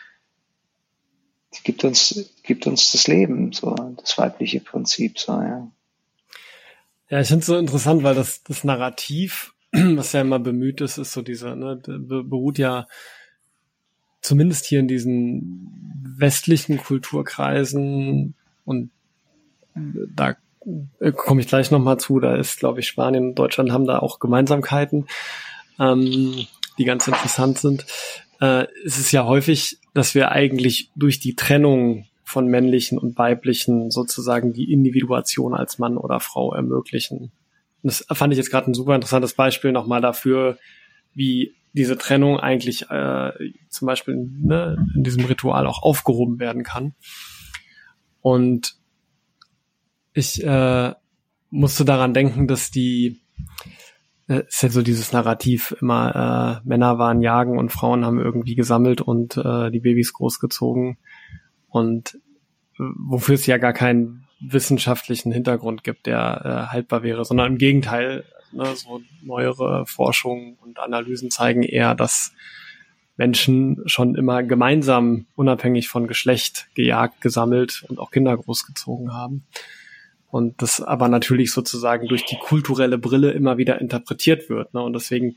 die gibt uns das Leben, so, das weibliche Prinzip, so, ja. Ja, ich finde es so interessant, weil das Narrativ, was ja immer bemüht ist so beruht ja zumindest hier in diesen westlichen Kulturkreisen, und da komme ich gleich nochmal zu, da ist, glaube ich, Spanien und Deutschland haben da auch Gemeinsamkeiten, die ganz interessant sind. Es ist ja häufig, dass wir eigentlich durch die Trennung von männlichen und weiblichen sozusagen die Individuation als Mann oder Frau ermöglichen. Und das fand ich jetzt gerade ein super interessantes Beispiel nochmal dafür, wie diese Trennung eigentlich zum Beispiel in diesem Ritual auch aufgehoben werden kann. Und ich musste daran denken, dass ist ja so dieses Narrativ immer, Männer waren jagen und Frauen haben irgendwie gesammelt und die Babys großgezogen. Und wofür es ja gar keinen wissenschaftlichen Hintergrund gibt, der haltbar wäre, sondern im Gegenteil, so neuere Forschung und Analysen zeigen eher, dass Menschen schon immer gemeinsam, unabhängig von Geschlecht, gejagt, gesammelt und auch Kinder großgezogen haben. Und das aber natürlich sozusagen durch die kulturelle Brille immer wieder interpretiert wird. Und deswegen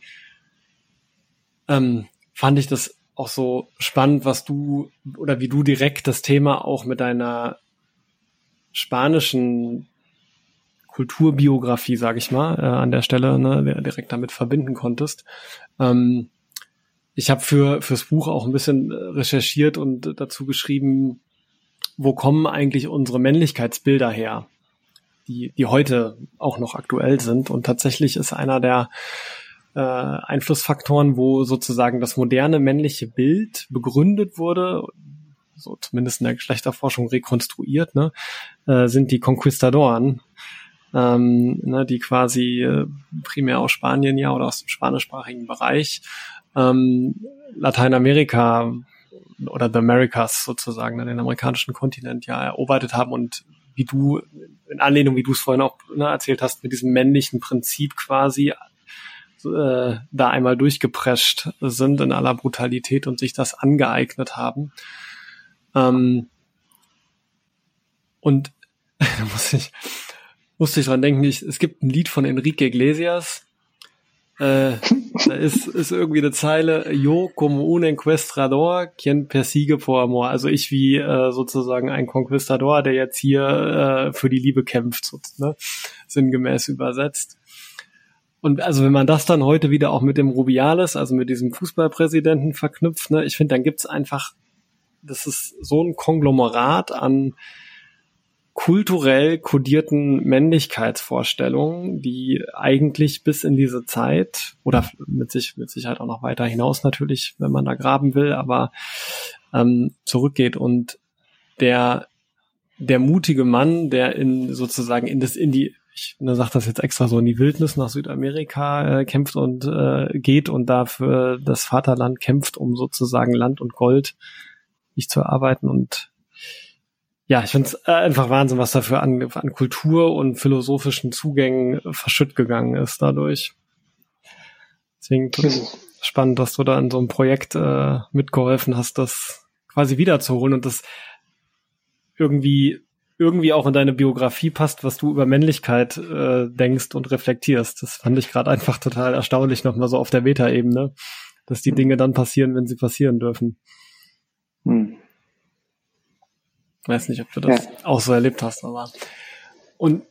fand ich das auch so spannend, wie du direkt das Thema auch mit deiner spanischen Kulturbiografie, sage ich mal, an der Stelle direkt damit verbinden konntest. Ich habe fürs Buch auch ein bisschen recherchiert und dazu geschrieben, wo kommen eigentlich unsere Männlichkeitsbilder her, die heute auch noch aktuell sind. Und tatsächlich ist einer der Einflussfaktoren, wo sozusagen das moderne männliche Bild begründet wurde, so zumindest in der Geschlechterforschung rekonstruiert, sind die Conquistadoren, die quasi primär aus Spanien oder aus dem spanischsprachigen Bereich Lateinamerika oder the Americas sozusagen, den amerikanischen Kontinent erobert haben und wie du, in Anlehnung, wie du es vorhin auch erzählt hast, mit diesem männlichen Prinzip quasi da einmal durchgeprescht sind in aller Brutalität und sich das angeeignet haben. Und da musste ich dran denken, es gibt ein Lied von Enrique Iglesias, da ist irgendwie eine Zeile, Yo como un encuestador, quien persigue por amor. Also ich wie sozusagen ein Conquistador, der jetzt hier für die Liebe kämpft, sinngemäß übersetzt. Und also wenn man das dann heute wieder auch mit dem Rubiales, also mit diesem Fußballpräsidenten verknüpft, ich finde, dann gibt's einfach, das ist so ein Konglomerat an kulturell kodierten Männlichkeitsvorstellungen, die eigentlich bis in diese Zeit oder mit Sicherheit auch noch weiter hinaus natürlich, wenn man da graben will, aber zurückgeht. Und der mutige Mann, der ich sage das jetzt extra so, in die Wildnis nach Südamerika kämpft und geht und dafür das Vaterland kämpft, um sozusagen Land und Gold nicht zu erarbeiten. Und ja, ich finde es einfach Wahnsinn, was dafür an Kultur und philosophischen Zugängen verschütt gegangen ist dadurch. Deswegen spannend, dass du da in so einem Projekt mitgeholfen hast, das quasi wiederzuholen und das irgendwie auch in deine Biografie passt, was du über Männlichkeit denkst und reflektierst. Das fand ich gerade einfach total erstaunlich, nochmal so auf der Meta-Ebene, dass die Dinge dann passieren, wenn sie passieren dürfen. Weiß nicht, ob du das auch so erlebt hast, aber und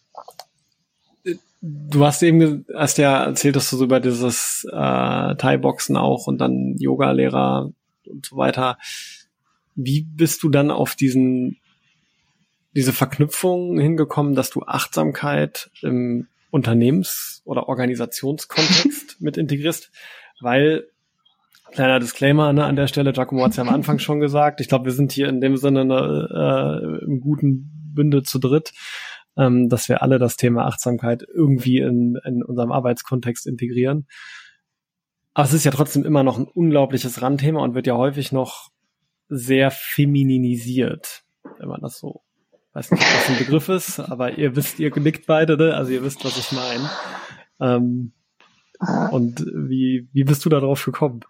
du hast ja erzählt, dass du so über dieses Thai-Boxen auch und dann Yoga-Lehrer und so weiter. Wie bist du dann auf diese Verknüpfung hingekommen, dass du Achtsamkeit im Unternehmens- oder Organisationskontext mit integrierst? Weil, kleiner Disclaimer an der Stelle, Giacomo hat es ja am Anfang schon gesagt, ich glaube, wir sind hier in dem Sinne im guten Bünde zu dritt, dass wir alle das Thema Achtsamkeit irgendwie in unserem Arbeitskontext integrieren. Aber es ist ja trotzdem immer noch ein unglaubliches Randthema und wird ja häufig noch sehr femininisiert, wenn man das so, weiß nicht, ob das ein Begriff ist, aber ihr nickt beide, ne? Also ihr wisst, was ich meine. Und wie bist du da drauf gekommen?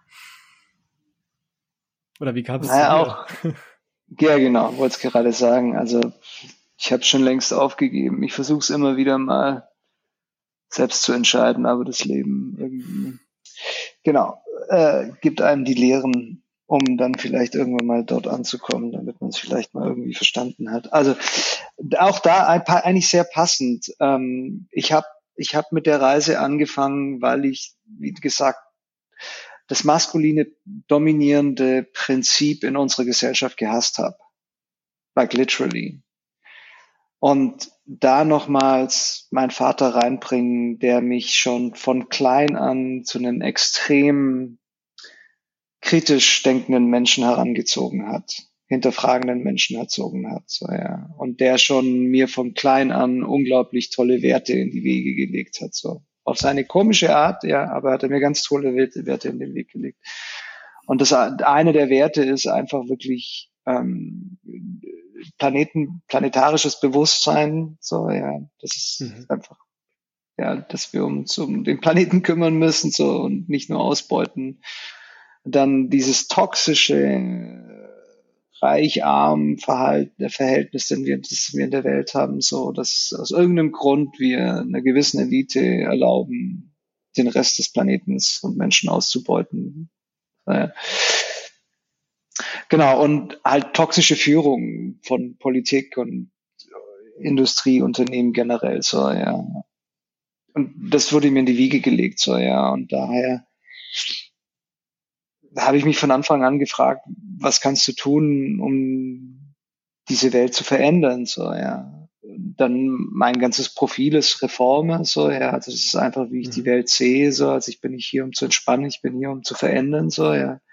Oder wie kam es zu dir? Auch. Ja, genau, wollte es gerade sagen. Also ich habe es schon längst aufgegeben. Ich versuche es immer wieder mal selbst zu entscheiden, aber das Leben irgendwie, gibt einem die Lehren, um dann vielleicht irgendwann mal dort anzukommen, damit man es vielleicht mal irgendwie verstanden hat. Also auch da eigentlich sehr passend. Ich hab mit der Reise angefangen, weil ich wie gesagt, das maskuline dominierende Prinzip in unserer Gesellschaft gehasst habe. Like literally. Und da nochmals meinen Vater reinbringen, der mich schon von klein an zu einem extrem kritisch denkenden Menschen herangezogen hat, hinterfragenden Menschen erzogen hat. So, ja. Und der schon mir von klein an unglaublich tolle Werte in die Wege gelegt hat. So. Auf seine komische Art, ja, aber hat er mir ganz tolle Werte in den Weg gelegt. Und das eine der Werte ist einfach wirklich planetarisches Bewusstsein. So, ja, das ist einfach, ja, dass wir uns um den Planeten kümmern müssen, so, und nicht nur ausbeuten. Dann dieses toxische Reich-Arm-Verhältnis, das wir in der Welt haben, so, dass aus irgendeinem Grund wir einer gewissen Elite erlauben, den Rest des Planetens und Menschen auszubeuten. Genau, und halt toxische Führung von Politik und Industrieunternehmen generell, so, ja. Und das wurde mir in die Wiege gelegt, so, ja, und daher habe ich mich von Anfang an gefragt, was kannst du tun, um diese Welt zu verändern, so, ja. Dann mein ganzes Profil ist Reformer, so, ja, also das ist einfach, wie ich die Welt sehe, so, also ich bin nicht hier, um zu entspannen, ich bin hier, um zu verändern, so, ja.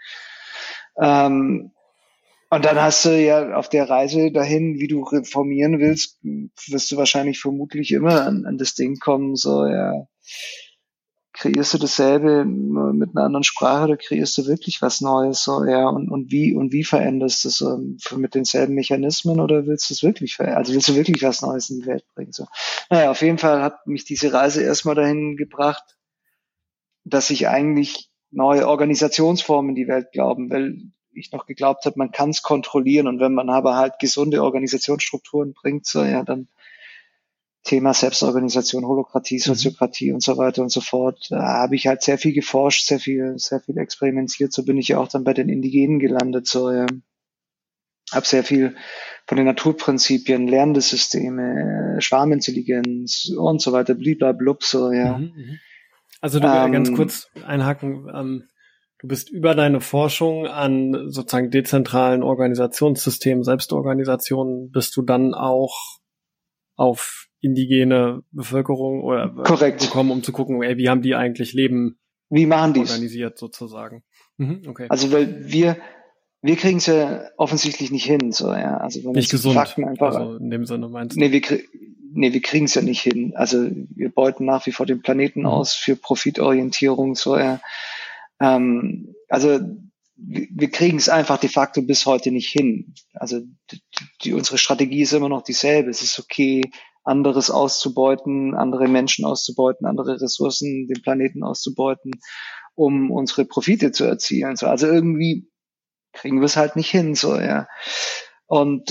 Und dann hast du ja auf der Reise dahin, wie du reformieren willst, wirst du wahrscheinlich vermutlich immer an das Ding kommen, so, ja. Kreierst du dasselbe nur mit einer anderen Sprache oder kreierst du wirklich was Neues, so, ja, und wie veränderst du es, mit denselben Mechanismen oder willst du es wirklich verändern, also willst du wirklich was Neues in die Welt bringen, so. Naja, auf jeden Fall hat mich diese Reise erstmal dahin gebracht, dass ich eigentlich neue Organisationsformen in die Welt glauben, weil ich noch geglaubt habe, man kann es kontrollieren und wenn man aber halt gesunde Organisationsstrukturen bringt, so, ja, dann Thema Selbstorganisation, Holokratie, Soziokratie und so weiter und so fort. Da habe ich halt sehr viel geforscht, sehr viel experimentiert. So bin ich ja auch dann bei den Indigenen gelandet. So, ja. Habe sehr viel von den Naturprinzipien, lernende Systeme, Schwarmintelligenz und so weiter, bliblablub, so, ja. Also du ganz kurz einhaken, du bist über deine Forschung an sozusagen dezentralen Organisationssystemen, Selbstorganisationen, bist du dann auch auf indigene Bevölkerung oder gekommen, um zu gucken, ey, wie haben die eigentlich Leben wie machen die's? Organisiert sozusagen. Okay. Also weil wir kriegen es ja offensichtlich nicht hin, so, ja. Also wenn man nicht gesund, Fakten einfach, also in dem Sinne meinst du? Nee, wir kriegen es ja nicht hin. Also wir beuten nach wie vor den Planeten aus für Profitorientierung, so, ja. Also wir kriegen es einfach de facto bis heute nicht hin. Also unsere Strategie ist immer noch dieselbe. Es ist okay, anderes auszubeuten, andere Menschen auszubeuten, andere Ressourcen, den Planeten auszubeuten, um unsere Profite zu erzielen. So, also irgendwie kriegen wir es halt nicht hin, so, ja. Und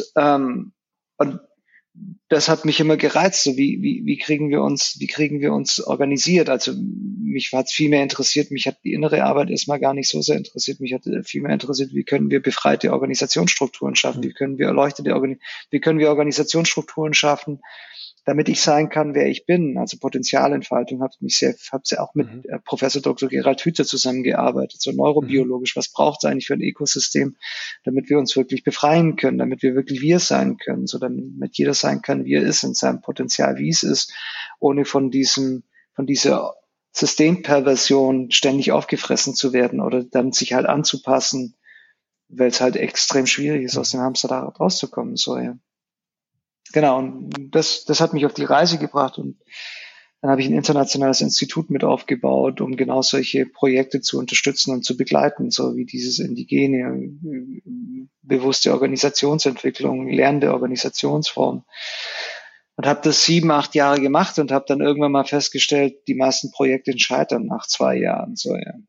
das hat mich immer gereizt, so wie kriegen wir uns organisiert? Also mich hat es viel mehr interessiert, mich hat die innere Arbeit erstmal gar nicht so sehr interessiert, mich hat viel mehr interessiert, wie können wir befreite Organisationsstrukturen schaffen, wie können wir Organisationsstrukturen schaffen, damit ich sein kann, wer ich bin. Also Potenzialentfaltung, habe ja auch mit Professor Dr. Gerald Hüther zusammengearbeitet, so neurobiologisch, was braucht es eigentlich für ein Ökosystem, damit wir uns wirklich befreien können, damit wir wirklich wir sein können, so damit jeder sein kann, wie er ist, in seinem Potenzial, wie es ist, ohne von dieser Systemperversion ständig aufgefressen zu werden oder dann sich halt anzupassen, weil es halt extrem schwierig ist, aus dem Hamsterrad rauszukommen, so, ja. Genau, und das hat mich auf die Reise gebracht und dann habe ich ein internationales Institut mit aufgebaut, um genau solche Projekte zu unterstützen und zu begleiten, so wie dieses indigene, bewusste Organisationsentwicklung, lernende Organisationsform. Und habe das 7-8 Jahre gemacht und habe dann irgendwann mal festgestellt, die meisten Projekte scheitern nach 2 Jahren. So, ja.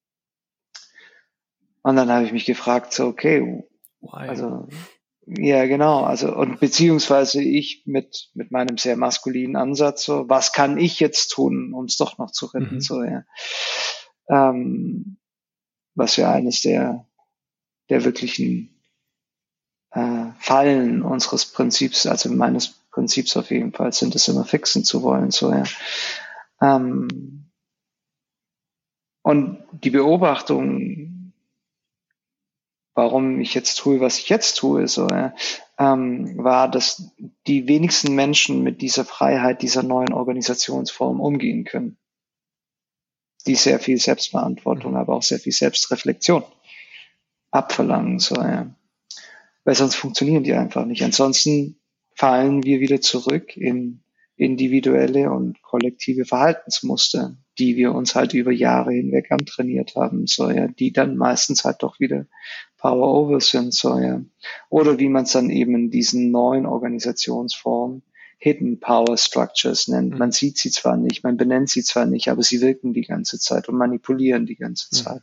Und dann habe ich mich gefragt, so, okay, also ja, genau. Also, und beziehungsweise ich mit meinem sehr maskulinen Ansatz, so, was kann ich jetzt tun, um es doch noch zu retten, so, ja. Was ja eines der wirklichen Fallen unseres Prinzips, also meines Prinzips auf jeden Fall, sind es immer fixen zu wollen, so, ja. Und die Beobachtung, warum ich jetzt tue, was ich jetzt tue, war, dass die wenigsten Menschen mit dieser Freiheit, dieser neuen Organisationsform umgehen können. Die sehr viel Selbstverantwortung, aber auch sehr viel Selbstreflexion abverlangen. Weil sonst funktionieren die einfach nicht. Ansonsten fallen wir wieder zurück in individuelle und kollektive Verhaltensmuster, die wir uns halt über Jahre hinweg antrainiert haben, die dann meistens halt doch wieder Power over sind, Oder wie man es dann eben in diesen neuen Organisationsformen Hidden Power Structures nennt. Man sieht sie zwar nicht, man benennt sie zwar nicht, aber sie wirken die ganze Zeit und manipulieren die ganze Zeit.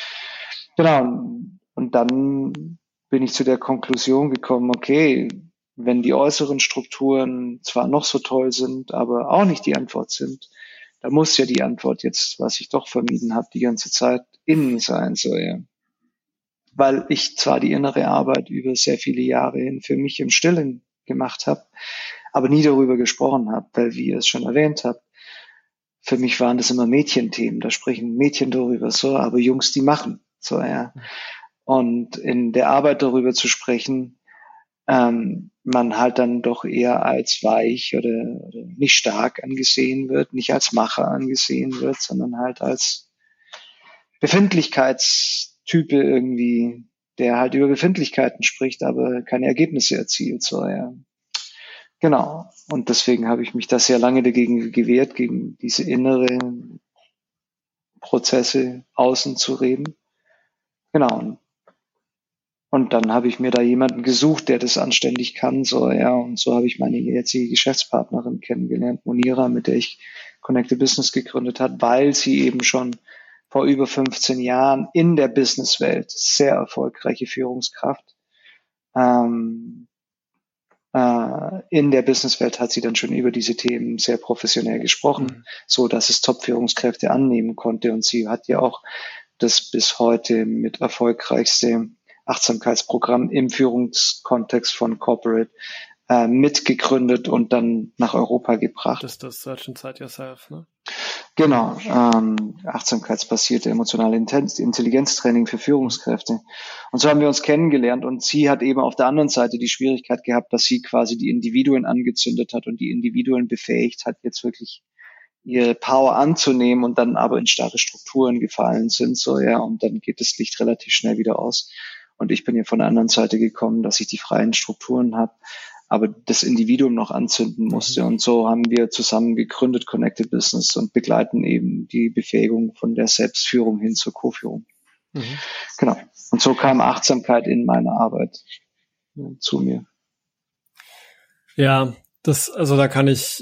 Genau. Und dann bin ich zu der Konklusion gekommen, okay, wenn die äußeren Strukturen zwar noch so toll sind, aber auch nicht die Antwort sind, da muss ja die Antwort jetzt, was ich doch vermieden habe, die ganze Zeit innen sein, Weil ich zwar die innere Arbeit über sehr viele Jahre hin für mich im Stillen gemacht habe, aber nie darüber gesprochen habe, weil, wie ihr es schon erwähnt habt, für mich waren das immer Mädchenthemen, da sprechen Mädchen darüber, aber Jungs, die machen, Und in der Arbeit darüber zu sprechen, man halt dann doch eher als weich oder nicht stark angesehen wird, nicht als Macher angesehen wird, sondern halt als Befindlichkeitstype irgendwie, der halt über Befindlichkeiten spricht, aber keine Ergebnisse erzielt, Genau. Und deswegen habe ich mich da sehr lange dagegen gewehrt, gegen diese innere Prozesse außen zu reden. Genau. Und dann habe ich mir da jemanden gesucht, der das anständig kann, Und so habe ich meine jetzige Geschäftspartnerin kennengelernt, Monira, mit der ich Connected Business gegründet habe, weil sie eben schon vor über 15 Jahren in der Businesswelt sehr erfolgreiche Führungskraft. In der Businesswelt hat sie dann schon über diese Themen sehr professionell gesprochen, so dass es Top-Führungskräfte annehmen konnte. Und sie hat ja auch das bis heute mit erfolgreichste Achtsamkeitsprogramm im Führungskontext von Corporate mitgegründet und dann nach Europa gebracht. Das ist das Search Inside Yourself, ne? Genau, achtsamkeitsbasierte emotionale Intelligenztraining für Führungskräfte. Und so haben wir uns kennengelernt und sie hat eben auf der anderen Seite die Schwierigkeit gehabt, dass sie quasi die Individuen angezündet hat und die Individuen befähigt hat, jetzt wirklich ihre Power anzunehmen und dann aber in starre Strukturen gefallen sind, und dann geht das Licht relativ schnell wieder aus. Und ich bin hier von der anderen Seite gekommen, dass ich die freien Strukturen habe, aber das Individuum noch anzünden musste. Und so haben wir zusammen gegründet Connected Business und begleiten eben die Befähigung von der Selbstführung hin zur Co-Führung. Genau. Und so kam Achtsamkeit in meine Arbeit zu mir. Ja, da kann ich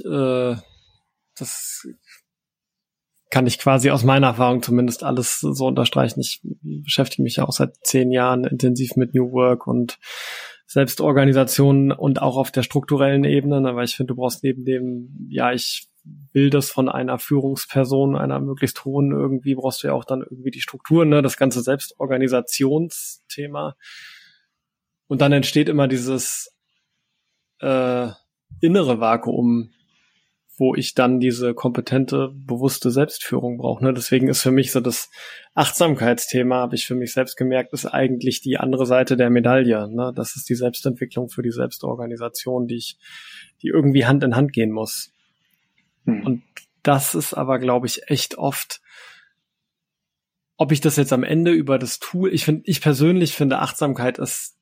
quasi aus meiner Erfahrung zumindest alles so unterstreichen. Ich beschäftige mich ja auch seit 10 Jahren intensiv mit New Work und Selbstorganisation und auch auf der strukturellen Ebene, weil ich finde, du brauchst neben dem, ich will das von einer Führungsperson, einer möglichst hohen, irgendwie brauchst du ja auch dann irgendwie die Strukturen, das ganze Selbstorganisationsthema. Und dann entsteht immer dieses innere Vakuum, wo ich dann diese kompetente, bewusste Selbstführung brauche. Deswegen ist für mich so das Achtsamkeitsthema, habe ich für mich selbst gemerkt, ist eigentlich die andere Seite der Medaille. Das ist die Selbstentwicklung für die Selbstorganisation, die irgendwie Hand in Hand gehen muss. Und das ist aber, glaube ich, echt oft, ob ich das jetzt am Ende über das Tool, ich persönlich finde, Achtsamkeit ist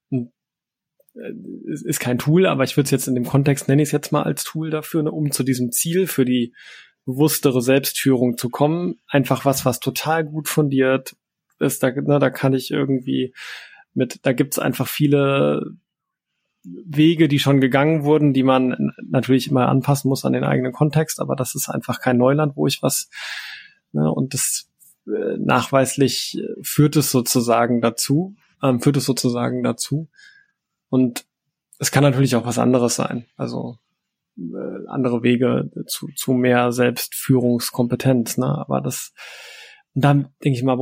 kein Tool, aber ich würde es jetzt in dem Kontext, nenne ich es jetzt mal als Tool dafür, um zu diesem Ziel für die bewusstere Selbstführung zu kommen. Einfach was total gut fundiert ist. Da kann ich irgendwie da gibt's einfach viele Wege, die schon gegangen wurden, die man natürlich immer anpassen muss an den eigenen Kontext, aber das ist einfach kein Neuland, wo ich und das nachweislich führt es sozusagen dazu. Und es kann natürlich auch was anderes sein. Also andere Wege zu mehr Selbstführungskompetenz. Aber und dann denke ich mal,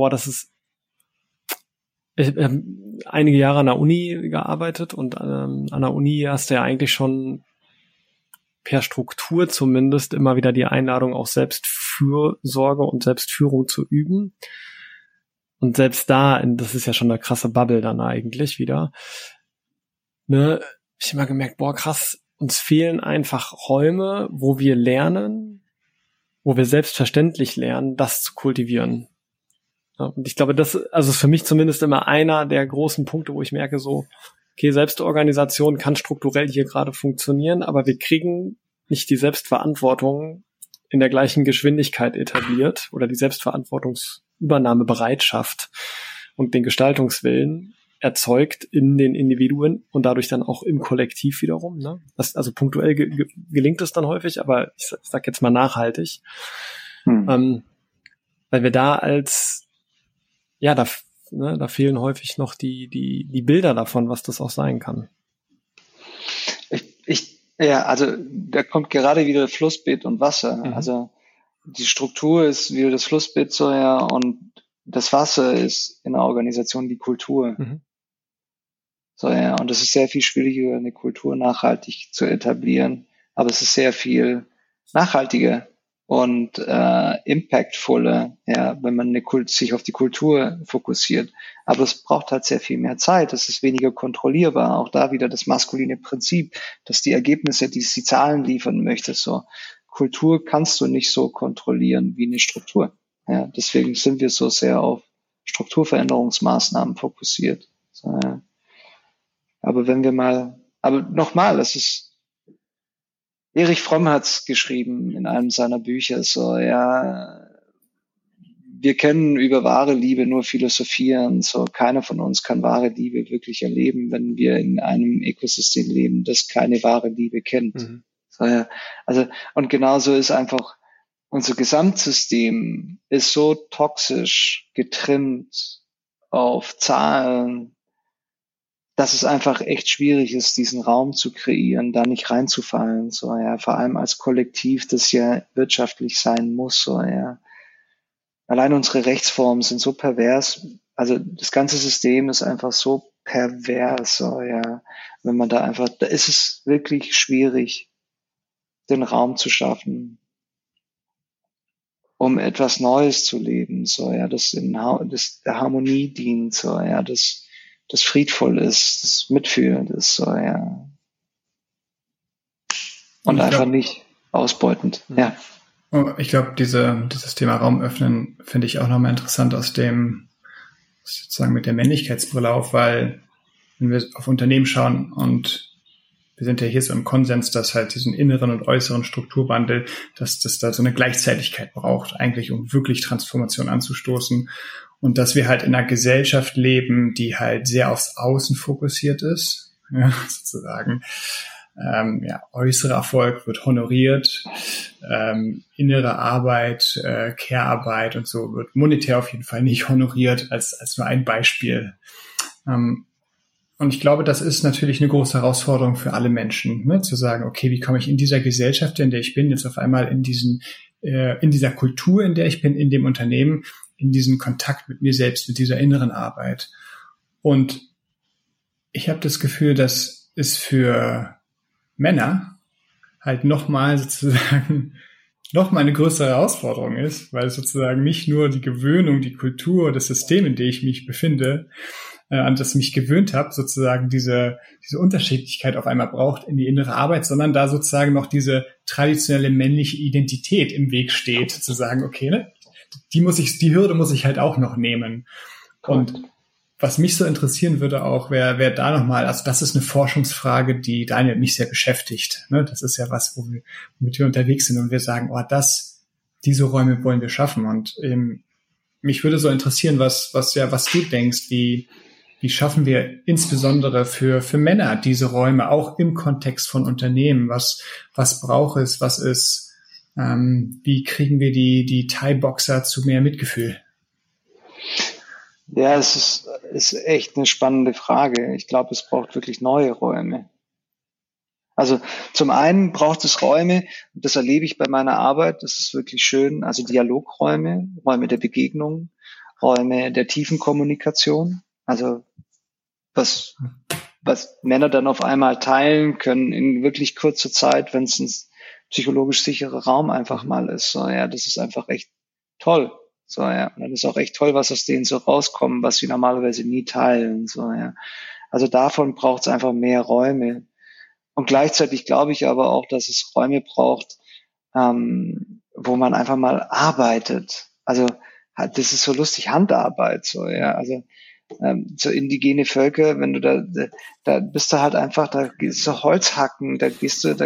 ich habe einige Jahre an der Uni gearbeitet und an der Uni hast du ja eigentlich schon per Struktur zumindest immer wieder die Einladung, auch selbst Selbstfürsorge und Selbstführung zu üben. Und selbst da, das ist ja schon eine krasse Bubble dann eigentlich wieder, ne, hab ich immer gemerkt, boah, krass, uns fehlen einfach Räume, wo wir lernen, wo wir selbstverständlich lernen, das zu kultivieren. Ja, und ich glaube, das ist für mich zumindest immer einer der großen Punkte, wo ich merke so, okay, Selbstorganisation kann strukturell hier gerade funktionieren, aber wir kriegen nicht die Selbstverantwortung in der gleichen Geschwindigkeit etabliert oder die Selbstverantwortungsübernahmebereitschaft und den Gestaltungswillen erzeugt in den Individuen und dadurch dann auch im Kollektiv wiederum. Ne? Also punktuell gelingt es dann häufig, aber ich sag jetzt mal nachhaltig. Weil wir da da fehlen häufig noch die Bilder davon, was das auch sein kann. Also da kommt gerade wieder Flussbett und Wasser. Mhm. Also die Struktur ist wie das Flussbett so, ja, und das Wasser ist in der Organisation die Kultur. Mhm. So, ja, und es ist sehr viel schwieriger, eine Kultur nachhaltig zu etablieren, aber es ist sehr viel nachhaltiger und impactvoller, ja, wenn man sich auf die Kultur fokussiert. Aber es braucht halt sehr viel mehr Zeit. Es ist weniger kontrollierbar. Auch da wieder das maskuline Prinzip, dass die Ergebnisse, die Zahlen liefern möchte, so Kultur kannst du nicht so kontrollieren wie eine Struktur. Ja, deswegen sind wir so sehr auf Strukturveränderungsmaßnahmen fokussiert. So, ja. Aber es ist, Erich Fromm hat's geschrieben in einem seiner Bücher, so, ja, wir können über wahre Liebe nur philosophieren, so, keiner von uns kann wahre Liebe wirklich erleben, wenn wir in einem Ökosystem leben, das keine wahre Liebe kennt. Mhm. So, ja, also, und genauso ist einfach, unser Gesamtsystem ist so toxisch getrimmt auf Zahlen, dass es einfach echt schwierig ist, diesen Raum zu kreieren, da nicht reinzufallen, so, ja, vor allem als Kollektiv, das ja wirtschaftlich sein muss, so, ja. Allein unsere Rechtsformen sind so pervers, also das ganze System ist einfach so pervers, so, ja. Wenn man da ist es wirklich schwierig, den Raum zu schaffen, um etwas Neues zu leben, so, ja, das der Harmonie dient, so, ja, das friedvoll ist, das mitfühlend ist, so, ja. Und einfach nicht ausbeutend, ja. Ich glaube, dieses Thema Raum öffnen finde ich auch nochmal interessant aus dem, sozusagen mit der Männlichkeitsbrille auf, weil wenn wir auf Unternehmen schauen und wir sind ja hier so im Konsens, dass halt diesen inneren und äußeren Strukturwandel, dass das da so eine Gleichzeitigkeit braucht, eigentlich um wirklich Transformation anzustoßen. Und dass wir halt in einer Gesellschaft leben, die halt sehr aufs Außen fokussiert ist, ja, sozusagen. Äußerer Erfolg wird honoriert, innere Arbeit, Care-Arbeit und so wird monetär auf jeden Fall nicht honoriert, als nur ein Beispiel. Und ich glaube, das ist natürlich eine große Herausforderung für alle Menschen, ne, zu sagen, okay, wie komme ich in dieser Gesellschaft, in der ich bin, jetzt auf einmal in dieser Kultur, in der ich bin, in dem Unternehmen, in diesen Kontakt mit mir selbst, mit dieser inneren Arbeit. Und ich habe das Gefühl, dass es für Männer halt nochmal eine größere Herausforderung ist, weil es sozusagen nicht nur die Gewöhnung, die Kultur, das System, in dem ich mich befinde, an das ich mich gewöhnt habe, sozusagen diese Unterschiedlichkeit auf einmal braucht in die innere Arbeit, sondern da sozusagen noch diese traditionelle männliche Identität im Weg steht, zu sagen, okay, ne, die Hürde muss ich halt auch noch nehmen. Und was mich so interessieren würde auch, wäre da nochmal, also das ist eine Forschungsfrage, die Daniel mich sehr beschäftigt. Ne? Das ist ja was, womit wir unterwegs sind und wir sagen, diese Räume wollen wir schaffen. Und mich würde so interessieren, was du denkst, wie schaffen wir insbesondere für Männer diese Räume, auch im Kontext von Unternehmen? Was braucht es? Was ist, wie kriegen wir die Thai-Boxer zu mehr Mitgefühl? Ja, es ist echt eine spannende Frage. Ich glaube, es braucht wirklich neue Räume. Also zum einen braucht es Räume, und das erlebe ich bei meiner Arbeit, das ist wirklich schön, also Dialogräume, Räume der Begegnung, Räume der tiefen Kommunikation, also was Männer dann auf einmal teilen können in wirklich kurzer Zeit, wenn es psychologisch sichere Raum einfach mal ist. So, ja, das ist einfach echt toll. So, ja. Und dann ist auch echt toll, was aus denen so rauskommt, was sie normalerweise nie teilen. So, ja. Also davon braucht es einfach mehr Räume. Und gleichzeitig glaube ich aber auch, dass es Räume braucht, wo man einfach mal arbeitet. Also das ist so lustig, Handarbeit, so, ja. Also so indigene Völker, wenn du da bist du halt einfach, da gehst du Holz hacken, da gehst du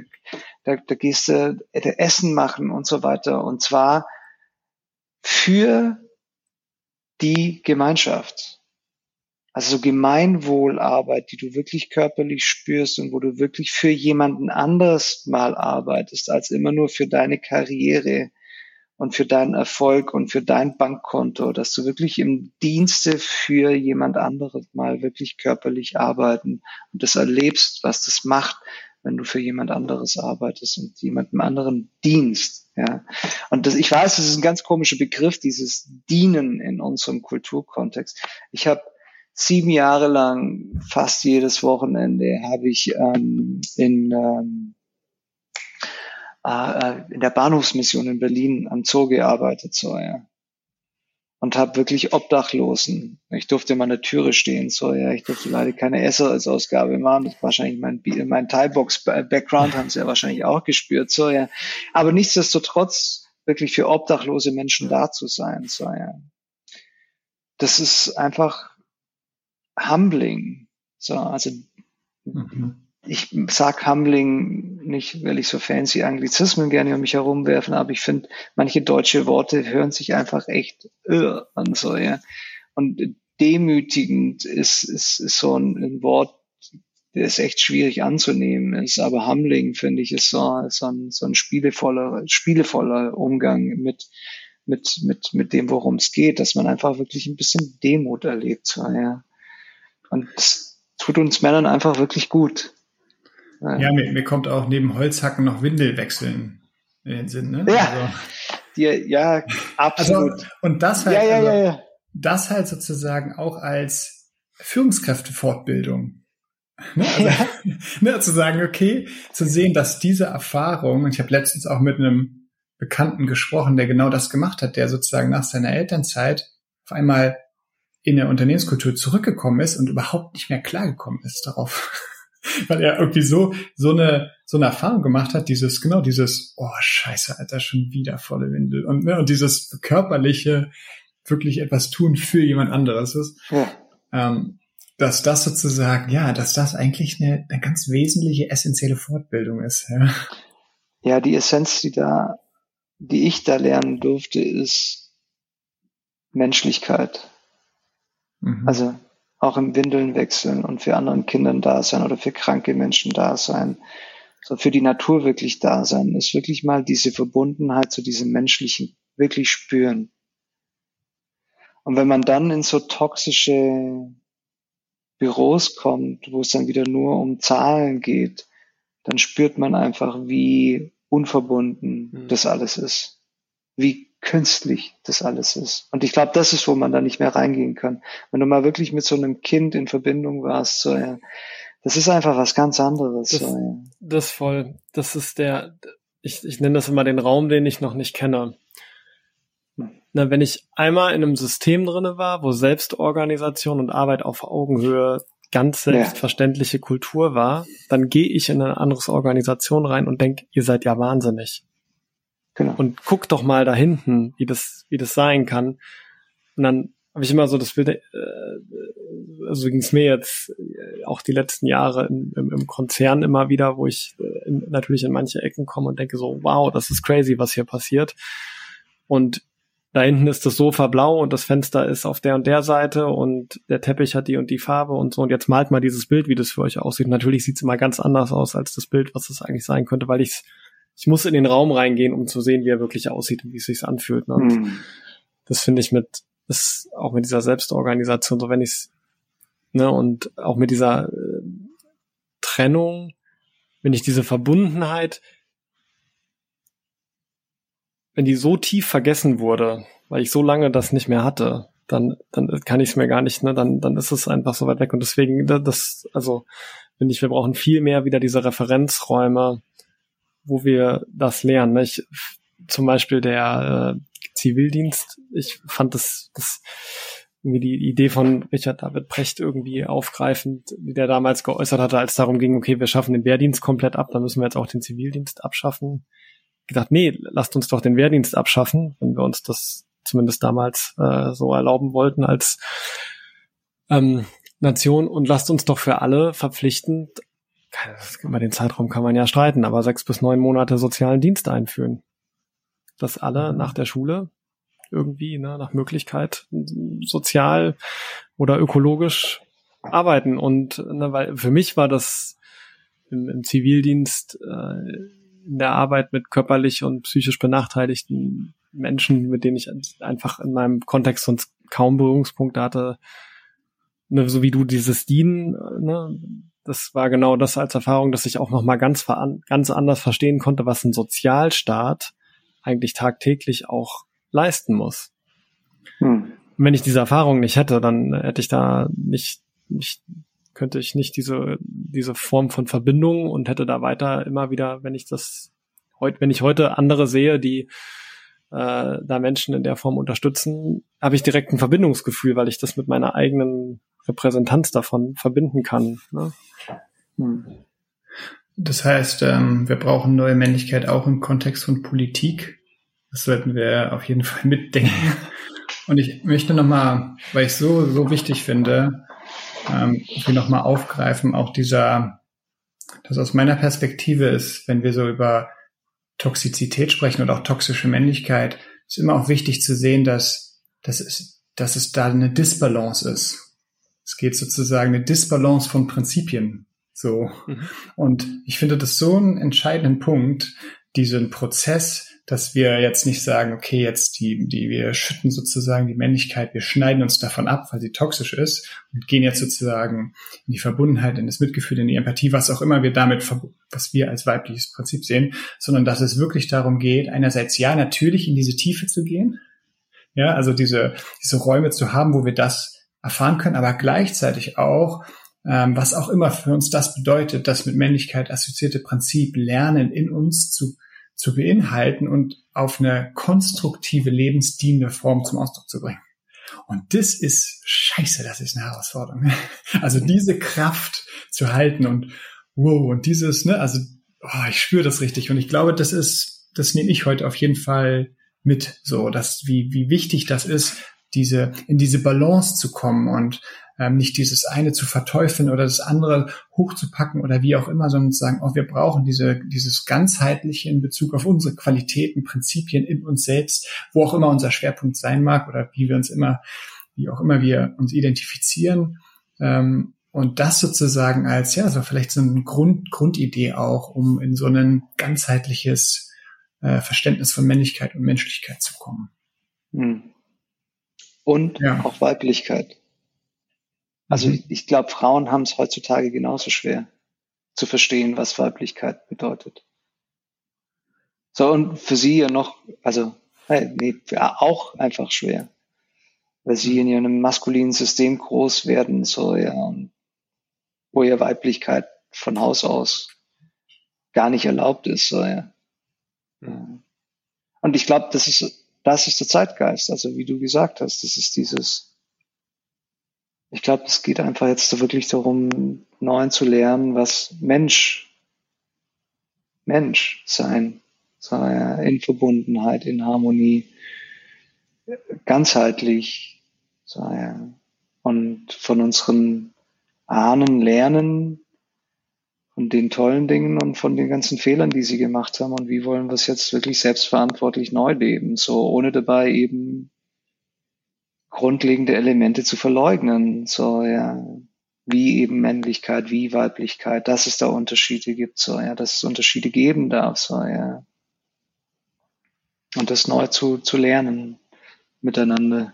Essen machen und so weiter. Und zwar für die Gemeinschaft. Also so Gemeinwohlarbeit, die du wirklich körperlich spürst und wo du wirklich für jemanden anders mal arbeitest, als immer nur für deine Karriere und für deinen Erfolg und für dein Bankkonto, dass du wirklich im Dienste für jemand anderes mal wirklich körperlich arbeiten und das erlebst, was das macht, wenn du für jemand anderes arbeitest und jemandem anderen dienst. Ja. Und ich weiß, das ist ein ganz komischer Begriff, dieses Dienen in unserem Kulturkontext. Ich habe 7 Jahre lang, fast jedes Wochenende, habe ich in der Bahnhofsmission in Berlin am Zoo gearbeitet, so, ja. Und habe wirklich Obdachlosen. Ich durfte mal an der Türe stehen, so, ja. Ich durfte leider keine Essersausgabe machen. Das ist wahrscheinlich mein Thai-Box-Background, haben sie ja wahrscheinlich auch gespürt, so, ja. Aber nichtsdestotrotz wirklich für obdachlose Menschen da zu sein, so, ja. Das ist einfach humbling, so, also, ich sag humbling nicht, weil ich so fancy Anglizismen gerne um mich herumwerfen, aber ich finde, manche deutsche Worte hören sich einfach echt an, so, ja. Und demütigend ist so ein Wort, der ist echt schwierig anzunehmen ist, aber humbling, finde ich, ist so ein spielevoller Umgang mit dem, worum es geht, dass man einfach wirklich ein bisschen Demut erlebt, so, ja. Und das tut uns Männern einfach wirklich gut. Ja, mir kommt auch neben Holzhacken noch Windel wechseln in den Sinn, ne? Ja, ja, absolut. Also, und das halt, das halt sozusagen auch als Führungskräftefortbildung. Ne? Also, zu sagen, okay, zu sehen, dass diese Erfahrung, und ich habe letztens auch mit einem Bekannten gesprochen, der genau das gemacht hat, der sozusagen nach seiner Elternzeit auf einmal in der Unternehmenskultur zurückgekommen ist und überhaupt nicht mehr klargekommen ist darauf. Weil er irgendwie so eine Erfahrung gemacht hat, dieses, oh Scheiße, Alter, schon wieder volle Windel. Und dieses körperliche, wirklich etwas tun für jemand anderes ist. Ja. Dass das sozusagen, ja, dass das eigentlich eine ganz wesentliche, essentielle Fortbildung ist. Ja, ja, die Essenz, die ich da lernen durfte, ist Menschlichkeit. Also auch im Windeln wechseln und für anderen Kindern da sein oder für kranke Menschen da sein, so für die Natur wirklich da sein, ist wirklich mal diese Verbundenheit zu diesem Menschlichen wirklich spüren. Und wenn man dann in so toxische Büros kommt, wo es dann wieder nur um Zahlen geht, dann spürt man einfach, wie unverbunden das alles ist, wie künstlich das alles ist. Und ich glaube, das ist, wo man da nicht mehr reingehen kann. Wenn du mal wirklich mit so einem Kind in Verbindung warst, so, ja, das ist einfach was ganz anderes. Das voll. Das ist ich nenne das immer den Raum, den ich noch nicht kenne. Na, wenn ich einmal in einem System drinne war, wo Selbstorganisation und Arbeit auf Augenhöhe ganz selbstverständliche Kultur war, dann gehe ich in eine andere Organisation rein und denke, ihr seid ja wahnsinnig. Genau. Und guck doch mal da hinten, wie das sein kann. Und dann habe ich immer so das Bild, also ging es mir jetzt auch die letzten Jahre im Konzern immer wieder, wo ich natürlich in manche Ecken komme und denke so, wow, das ist crazy, was hier passiert. Und da hinten ist das Sofa blau und das Fenster ist auf der und der Seite und der Teppich hat die und die Farbe und so. Und jetzt malt mal dieses Bild, wie das für euch aussieht. Und natürlich sieht es immer ganz anders aus als das Bild, was es eigentlich sein könnte, weil ich muss in den Raum reingehen, um zu sehen, wie er wirklich aussieht und wie es sich anfühlt. Ne? Und das finde ich auch mit dieser Selbstorganisation, so wenn ich's, ne, und auch mit dieser Trennung, wenn ich diese Verbundenheit, wenn die so tief vergessen wurde, weil ich so lange das nicht mehr hatte, dann kann ich es mir gar nicht, ne, dann ist es einfach so weit weg. Und deswegen, finde ich, wir brauchen viel mehr wieder diese Referenzräume, wo wir das lernen. Ne? Zum Beispiel der Zivildienst, ich fand das irgendwie die Idee von Richard David Precht irgendwie aufgreifend, die der damals geäußert hatte, als darum ging, okay, wir schaffen den Wehrdienst komplett ab, dann müssen wir jetzt auch den Zivildienst abschaffen. Gedacht, nee, lasst uns doch den Wehrdienst abschaffen, wenn wir uns das zumindest damals so erlauben wollten als Nation, und lasst uns doch für alle verpflichtend, über den Zeitraum kann man ja streiten, aber 6 bis 9 Monate sozialen Dienst einführen. Dass alle nach der Schule irgendwie, ne, nach Möglichkeit sozial oder ökologisch arbeiten. Und ne, weil für mich war das im Zivildienst in der Arbeit mit körperlich und psychisch benachteiligten Menschen, mit denen ich einfach in meinem Kontext sonst kaum Berührungspunkte hatte, ne, so wie du dieses Dienen, ne, das war genau das als Erfahrung, dass ich auch nochmal ganz anders verstehen konnte, was ein Sozialstaat eigentlich tagtäglich auch leisten muss. Und wenn ich diese Erfahrung nicht hätte, dann hätte ich da könnte ich nicht diese Form von Verbindung und hätte da weiter immer wieder, wenn ich heute andere sehe, die da Menschen in der Form unterstützen, habe ich direkt ein Verbindungsgefühl, weil ich das mit meiner eigenen Repräsentanz davon verbinden kann. Ne? Das heißt, wir brauchen neue Männlichkeit auch im Kontext von Politik. Das sollten wir auf jeden Fall mitdenken. Und ich möchte nochmal, weil ich so wichtig finde, hier nochmal aufgreifen, auch das aus meiner Perspektive ist, wenn wir so über Toxizität sprechen oder auch toxische Männlichkeit, ist immer auch wichtig zu sehen, dass es da eine Disbalance ist. Es geht sozusagen eine Disbalance von Prinzipien. So. Und ich finde das so einen entscheidenden Punkt, diesen Prozess, dass wir jetzt nicht sagen, okay, jetzt wir schütten sozusagen die Männlichkeit, wir schneiden uns davon ab, weil sie toxisch ist und gehen jetzt sozusagen in die Verbundenheit, in das Mitgefühl, in die Empathie, was auch immer wir damit, was wir als weibliches Prinzip sehen, sondern dass es wirklich darum geht, einerseits ja natürlich in diese Tiefe zu gehen, ja, also diese Räume zu haben, wo wir das erfahren können, aber gleichzeitig auch, was auch immer für uns das bedeutet, das mit Männlichkeit assoziierte Prinzip Lernen in uns zu beinhalten und auf eine konstruktive, lebensdienende Form zum Ausdruck zu bringen. Und das ist scheiße, das ist eine Herausforderung. Also diese Kraft zu halten und wow, und dieses, ne, also ich spüre das richtig. Und ich glaube, das nehme ich heute auf jeden Fall mit, so, dass wie wichtig das ist, in diese Balance zu kommen und nicht dieses eine zu verteufeln oder das andere hochzupacken oder wie auch immer, sondern zu sagen, wir brauchen dieses Ganzheitliche in Bezug auf unsere Qualitäten, Prinzipien in uns selbst, wo auch immer unser Schwerpunkt sein mag oder wie auch immer wir uns identifizieren, und das sozusagen als, ja, so vielleicht so eine Grundidee auch, um in so ein ganzheitliches Verständnis von Männlichkeit und Menschlichkeit zu kommen. Und auch Weiblichkeit. Also ich glaube, Frauen haben es heutzutage genauso schwer zu verstehen, was Weiblichkeit bedeutet. So, und für sie ja noch, auch einfach schwer. Weil sie in ihrem maskulinen System groß werden, so, ja, und wo ja Weiblichkeit von Haus aus gar nicht erlaubt ist, so, ja. Und ich glaube, das ist der Zeitgeist, also wie du gesagt hast, das ist ich glaube, es geht einfach jetzt wirklich darum, neu zu lernen, was Mensch sein, in Verbundenheit, in Harmonie, ganzheitlich, und von unseren Ahnen lernen, von den tollen Dingen und von den ganzen Fehlern, die sie gemacht haben, und wie wollen wir es jetzt wirklich selbstverantwortlich neu leben, so ohne dabei eben grundlegende Elemente zu verleugnen, so, ja, wie eben Männlichkeit, wie Weiblichkeit, dass es da Unterschiede gibt, so, ja, dass es Unterschiede geben darf, so, ja, und das neu zu lernen miteinander.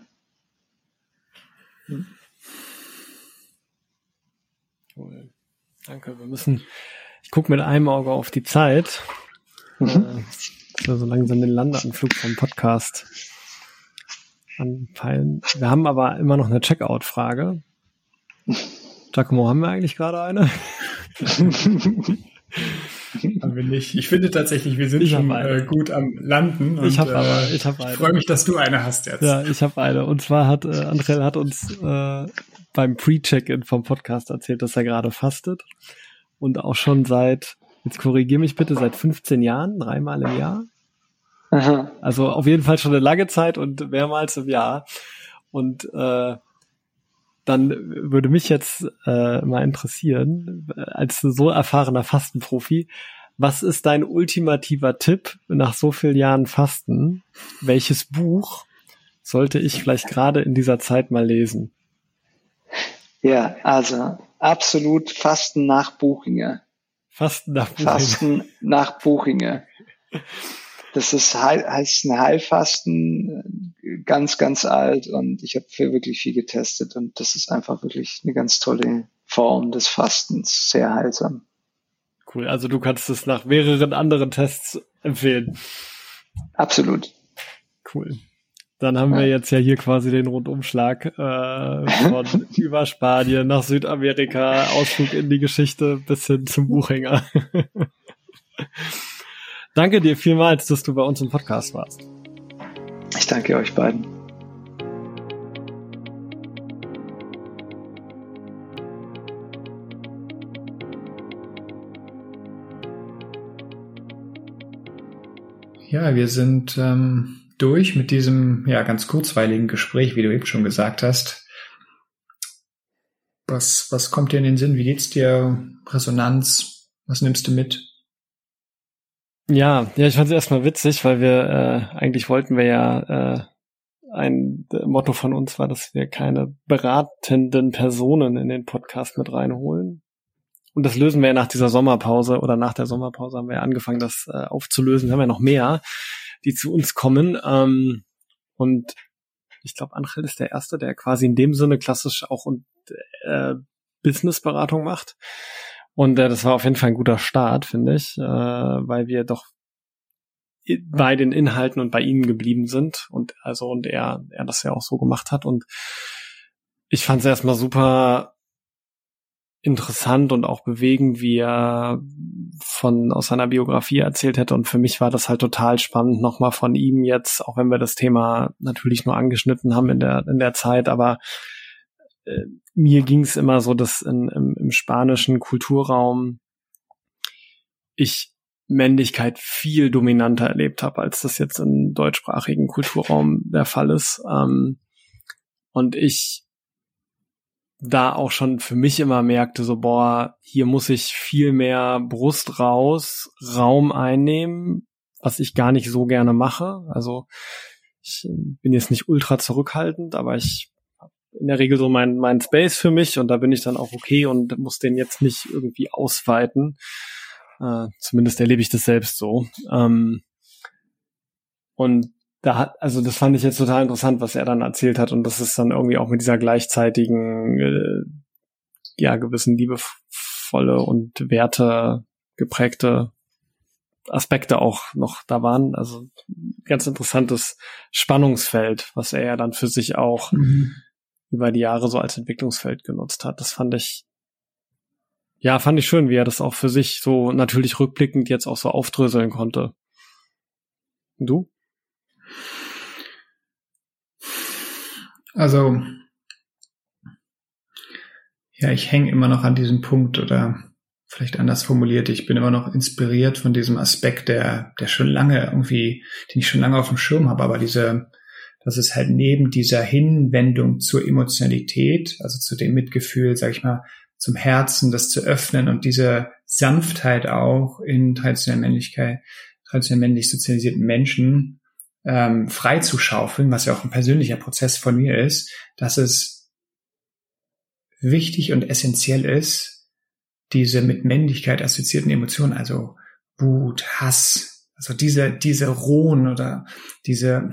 Cool. Danke, ich gucke mit einem Auge auf die Zeit, so langsam den Landeanflug vom Podcast anpeilen. Wir haben aber immer noch eine Checkout-Frage. Giacomo, haben wir eigentlich gerade eine? haben wir nicht. Ich finde tatsächlich, wir sind schon gut am Landen. Und, ich habe eine. Ich freue mich, dass du eine hast jetzt. Ja, ich habe eine. Und zwar hat Andrel hat uns beim Pre-Check-In vom Podcast erzählt, dass er gerade fastet. Und auch schon seit, jetzt korrigier mich bitte, seit 15 Jahren, 3-mal im Jahr. Aha. Also auf jeden Fall schon eine lange Zeit und mehrmals im Jahr. Und dann würde mich jetzt mal interessieren, als so erfahrener Fastenprofi, was ist dein ultimativer Tipp nach so vielen Jahren Fasten? Welches Buch sollte ich vielleicht gerade in dieser Zeit mal lesen? Ja, also absolut Fasten nach Buchinger. Fasten nach Buchinger. Das heißt ein Heilfasten, ganz, ganz alt, und ich habe wirklich viel getestet, und das ist einfach wirklich eine ganz tolle Form des Fastens, sehr heilsam. Cool, also du kannst es nach mehreren anderen Tests empfehlen. Absolut. Cool. Dann haben wir jetzt ja hier quasi den Rundumschlag von über Spanien nach Südamerika, Ausflug in die Geschichte bis hin zum Buchinger. Danke dir vielmals, dass du bei uns im Podcast warst. Ich danke euch beiden. Ja, wir sind durch mit diesem ganz kurzweiligen Gespräch, wie du eben schon gesagt hast. Was kommt dir in den Sinn? Wie geht's dir? Resonanz? Was nimmst du mit? Ja, ich fand es erstmal witzig, weil wir eigentlich wollten wir ja ein Motto von uns war, dass wir keine beratenden Personen in den Podcast mit reinholen. Und das lösen wir ja nach dieser Sommerpause, oder nach der Sommerpause haben wir ja angefangen, das aufzulösen. Wir haben ja noch mehr, die zu uns kommen. Und ich glaube, Angel ist der Erste, der quasi in dem Sinne klassisch auch Businessberatung macht. Und das war auf jeden Fall ein guter Start, finde ich, weil wir doch bei den Inhalten und bei ihm geblieben sind und er das ja auch so gemacht hat. Und ich fand es erstmal super interessant und auch bewegend, wie er aus seiner Biografie erzählt hätte. Und für mich war das halt total spannend, nochmal von ihm jetzt, auch wenn wir das Thema natürlich nur angeschnitten haben in der Zeit, aber mir ging es immer so, dass im spanischen Kulturraum ich Männlichkeit viel dominanter erlebt habe, als das jetzt im deutschsprachigen Kulturraum der Fall ist. Und ich da auch schon für mich immer merkte, so hier muss ich viel mehr Brust raus, Raum einnehmen, was ich gar nicht so gerne mache. Also ich bin jetzt nicht ultra zurückhaltend, aber ich in der Regel so mein Space für mich, und da bin ich dann auch okay und muss den jetzt nicht irgendwie ausweiten. Zumindest erlebe ich das selbst so. Und das fand ich jetzt total interessant, was er dann erzählt hat, und das ist dann irgendwie auch mit dieser gleichzeitigen, gewissen liebevolle und Werte geprägte Aspekte auch noch da waren. Also ganz interessantes Spannungsfeld, was er ja dann für sich auch über die Jahre so als Entwicklungsfeld genutzt hat. Das fand ich schön, wie er das auch für sich so natürlich rückblickend jetzt auch so aufdröseln konnte. Und du? Also, ich hänge immer noch an diesem Punkt, oder vielleicht anders formuliert, ich bin immer noch inspiriert von diesem Aspekt, der schon lange irgendwie, den ich schon lange auf dem Schirm habe, aber das ist halt neben dieser Hinwendung zur Emotionalität, also zu dem Mitgefühl, sag ich mal, zum Herzen, das zu öffnen und diese Sanftheit auch in traditionell männlich sozialisierten Menschen frei zu schaufeln, was ja auch ein persönlicher Prozess von mir ist, dass es wichtig und essentiell ist, diese mit Männlichkeit assoziierten Emotionen, also Wut, Hass, also diese rohen oder diese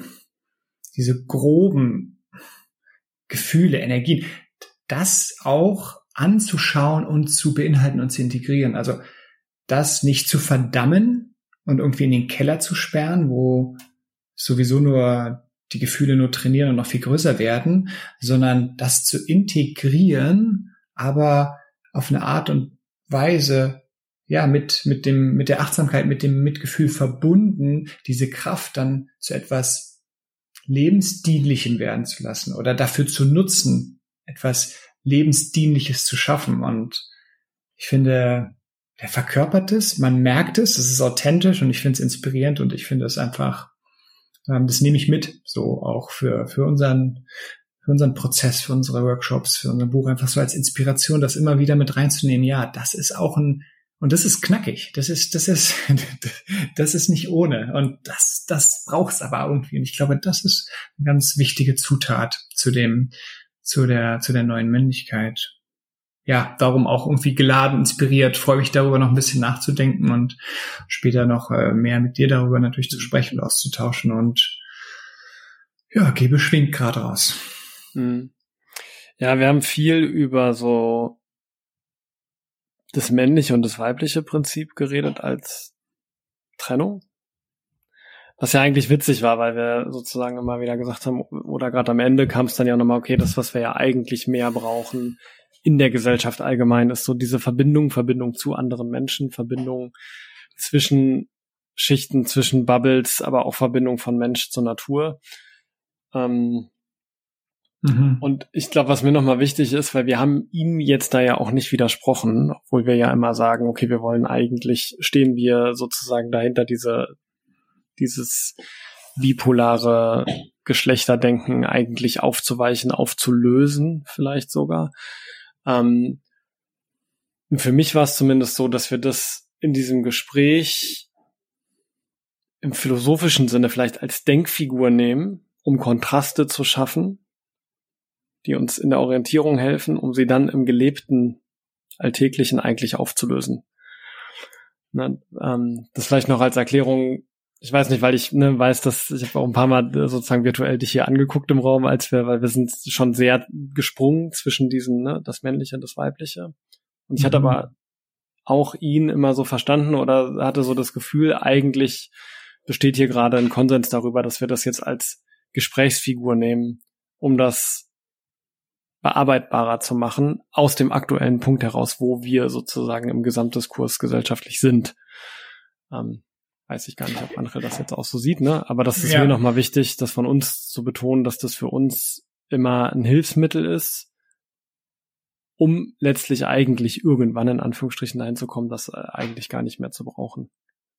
groben Gefühle, Energien, das auch anzuschauen und zu beinhalten und zu integrieren. Also das nicht zu verdammen und irgendwie in den Keller zu sperren, wo sowieso nur die Gefühle nur trainieren und noch viel größer werden, sondern das zu integrieren, aber auf eine Art und Weise, mit der Achtsamkeit, mit dem Mitgefühl verbunden, diese Kraft dann zu etwas Lebensdienlichem werden zu lassen oder dafür zu nutzen, etwas Lebensdienliches zu schaffen. Und ich finde, er verkörpert es, man merkt es ist authentisch und ich finde es inspirierend und ich finde es einfach, das nehme ich mit, so auch für unseren Prozess, für unsere Workshops, für unser Buch, einfach so als Inspiration, das immer wieder mit reinzunehmen. Ja, das ist auch und das ist knackig. Das ist nicht ohne. Und das braucht's aber irgendwie. Und ich glaube, das ist eine ganz wichtige Zutat zu der neuen Männlichkeit. Ja, darum auch irgendwie geladen, inspiriert, freue mich darüber noch ein bisschen nachzudenken und später noch mehr mit dir darüber natürlich zu sprechen und auszutauschen und ja, gehe beschwingt gerade raus. Ja, wir haben viel über so das männliche und das weibliche Prinzip geredet als Trennung. Was ja eigentlich witzig war, weil wir sozusagen immer wieder gesagt haben, oder gerade am Ende kam es dann ja nochmal, okay, das, was wir ja eigentlich mehr brauchen in der Gesellschaft allgemein, ist so diese Verbindung zu anderen Menschen, Verbindung zwischen Schichten, zwischen Bubbles, aber auch Verbindung von Mensch zur Natur. Und ich glaube, was mir nochmal wichtig ist, weil wir haben ihm jetzt da ja auch nicht widersprochen, obwohl wir ja immer sagen, okay, wir wollen eigentlich, stehen wir sozusagen dahinter dieses bipolare Geschlechterdenken eigentlich aufzuweichen, aufzulösen, vielleicht sogar. Und für mich war es zumindest so, dass wir das in diesem Gespräch im philosophischen Sinne vielleicht als Denkfigur nehmen, um Kontraste zu schaffen, die uns in der Orientierung helfen, um sie dann im gelebten Alltäglichen eigentlich aufzulösen. Das vielleicht noch als Erklärung. Ich weiß nicht, weil ich weiß, dass ich habe auch ein paar Mal sozusagen virtuell dich hier angeguckt im Raum, weil wir sind schon sehr gesprungen zwischen diesen, das Männliche und das Weibliche. Und ich hatte aber auch ihn immer so verstanden oder hatte so das Gefühl, eigentlich besteht hier gerade ein Konsens darüber, dass wir das jetzt als Gesprächsfigur nehmen, um das bearbeitbarer zu machen, aus dem aktuellen Punkt heraus, wo wir sozusagen im Gesamtdiskurs gesellschaftlich sind. Weiß ich gar nicht, ob André das jetzt auch so sieht, aber das ist mir nochmal wichtig, das von uns zu betonen, dass das für uns immer ein Hilfsmittel ist, um letztlich eigentlich irgendwann in Anführungsstrichen dahin zu kommen, das eigentlich gar nicht mehr zu brauchen.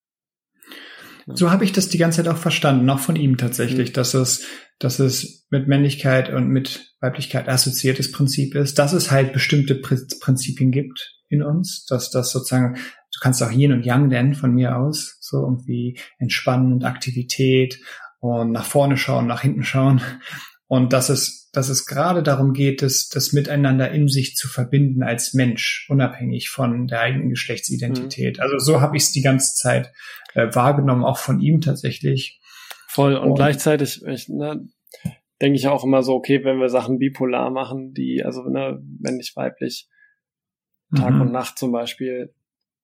So habe ich das die ganze Zeit auch verstanden, auch von ihm tatsächlich, dass es mit Männlichkeit und mit Weiblichkeit assoziiertes Prinzip ist, dass es halt bestimmte Prinzipien gibt in uns, dass das sozusagen, du kannst auch Yin und Yang nennen von mir aus, so irgendwie Entspannen und Aktivität und nach vorne schauen, nach hinten schauen und dass es gerade darum geht, das Miteinander in sich zu verbinden als Mensch, unabhängig von der eigenen Geschlechtsidentität. Also so habe ich es die ganze Zeit wahrgenommen, auch von ihm tatsächlich. Voll. Und gleichzeitig denke ich auch immer so, okay, wenn wir Sachen bipolar machen, die, also männlich, weiblich, Tag und Nacht zum Beispiel,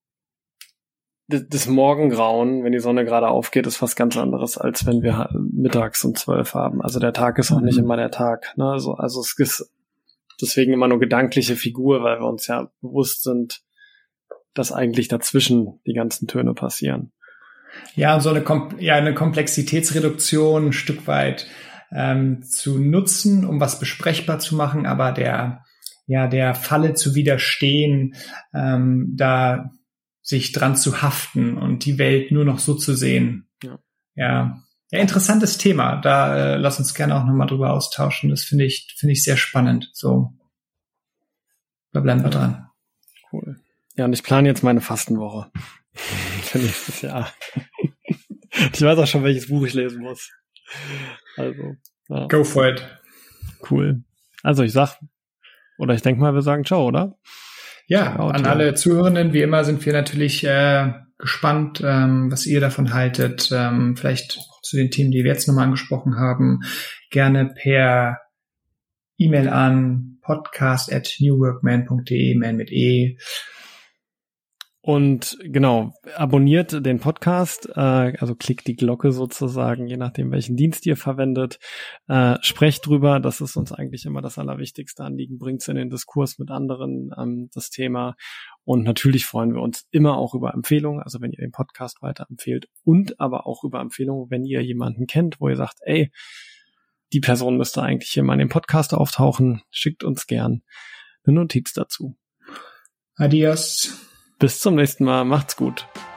das Morgengrauen, wenn die Sonne gerade aufgeht, ist was ganz anderes, als wenn wir mittags um 12 haben. Also der Tag ist auch nicht immer der Tag. Also es ist deswegen immer nur gedankliche Figur, weil wir uns ja bewusst sind, dass eigentlich dazwischen die ganzen Töne passieren. Ja, so eine Komplexitätsreduktion ein Stück weit zu nutzen, um was besprechbar zu machen, aber der Falle zu widerstehen, da sich dran zu haften und die Welt nur noch so zu sehen. Ja, interessantes Thema. Da lass uns gerne auch nochmal drüber austauschen. Das finde ich sehr spannend. So, da bleiben wir dran. Cool. Ja, und ich plane jetzt meine Fastenwoche für nächstes Jahr. Ich weiß auch schon, welches Buch ich lesen muss. Also, ja. Go for it. Cool. Also ich denke mal, wir sagen ciao, oder? Ja, an alle Zuhörenden, wie immer sind wir natürlich gespannt, was ihr davon haltet. Vielleicht zu den Themen, die wir jetzt nochmal angesprochen haben, gerne per E-Mail an podcast@newworkman.de, man mit E. Und genau, abonniert den Podcast, also klickt die Glocke sozusagen, je nachdem, welchen Dienst ihr verwendet. Sprecht drüber, das ist uns eigentlich immer das allerwichtigste Anliegen, bringt es in den Diskurs mit anderen, das Thema. Und natürlich freuen wir uns immer auch über Empfehlungen, also wenn ihr den Podcast weiterempfehlt und aber auch über Empfehlungen, wenn ihr jemanden kennt, wo ihr sagt, ey, die Person müsste eigentlich hier mal in dem Podcast auftauchen, schickt uns gern eine Notiz dazu. Adios. Bis zum nächsten Mal. Macht's gut.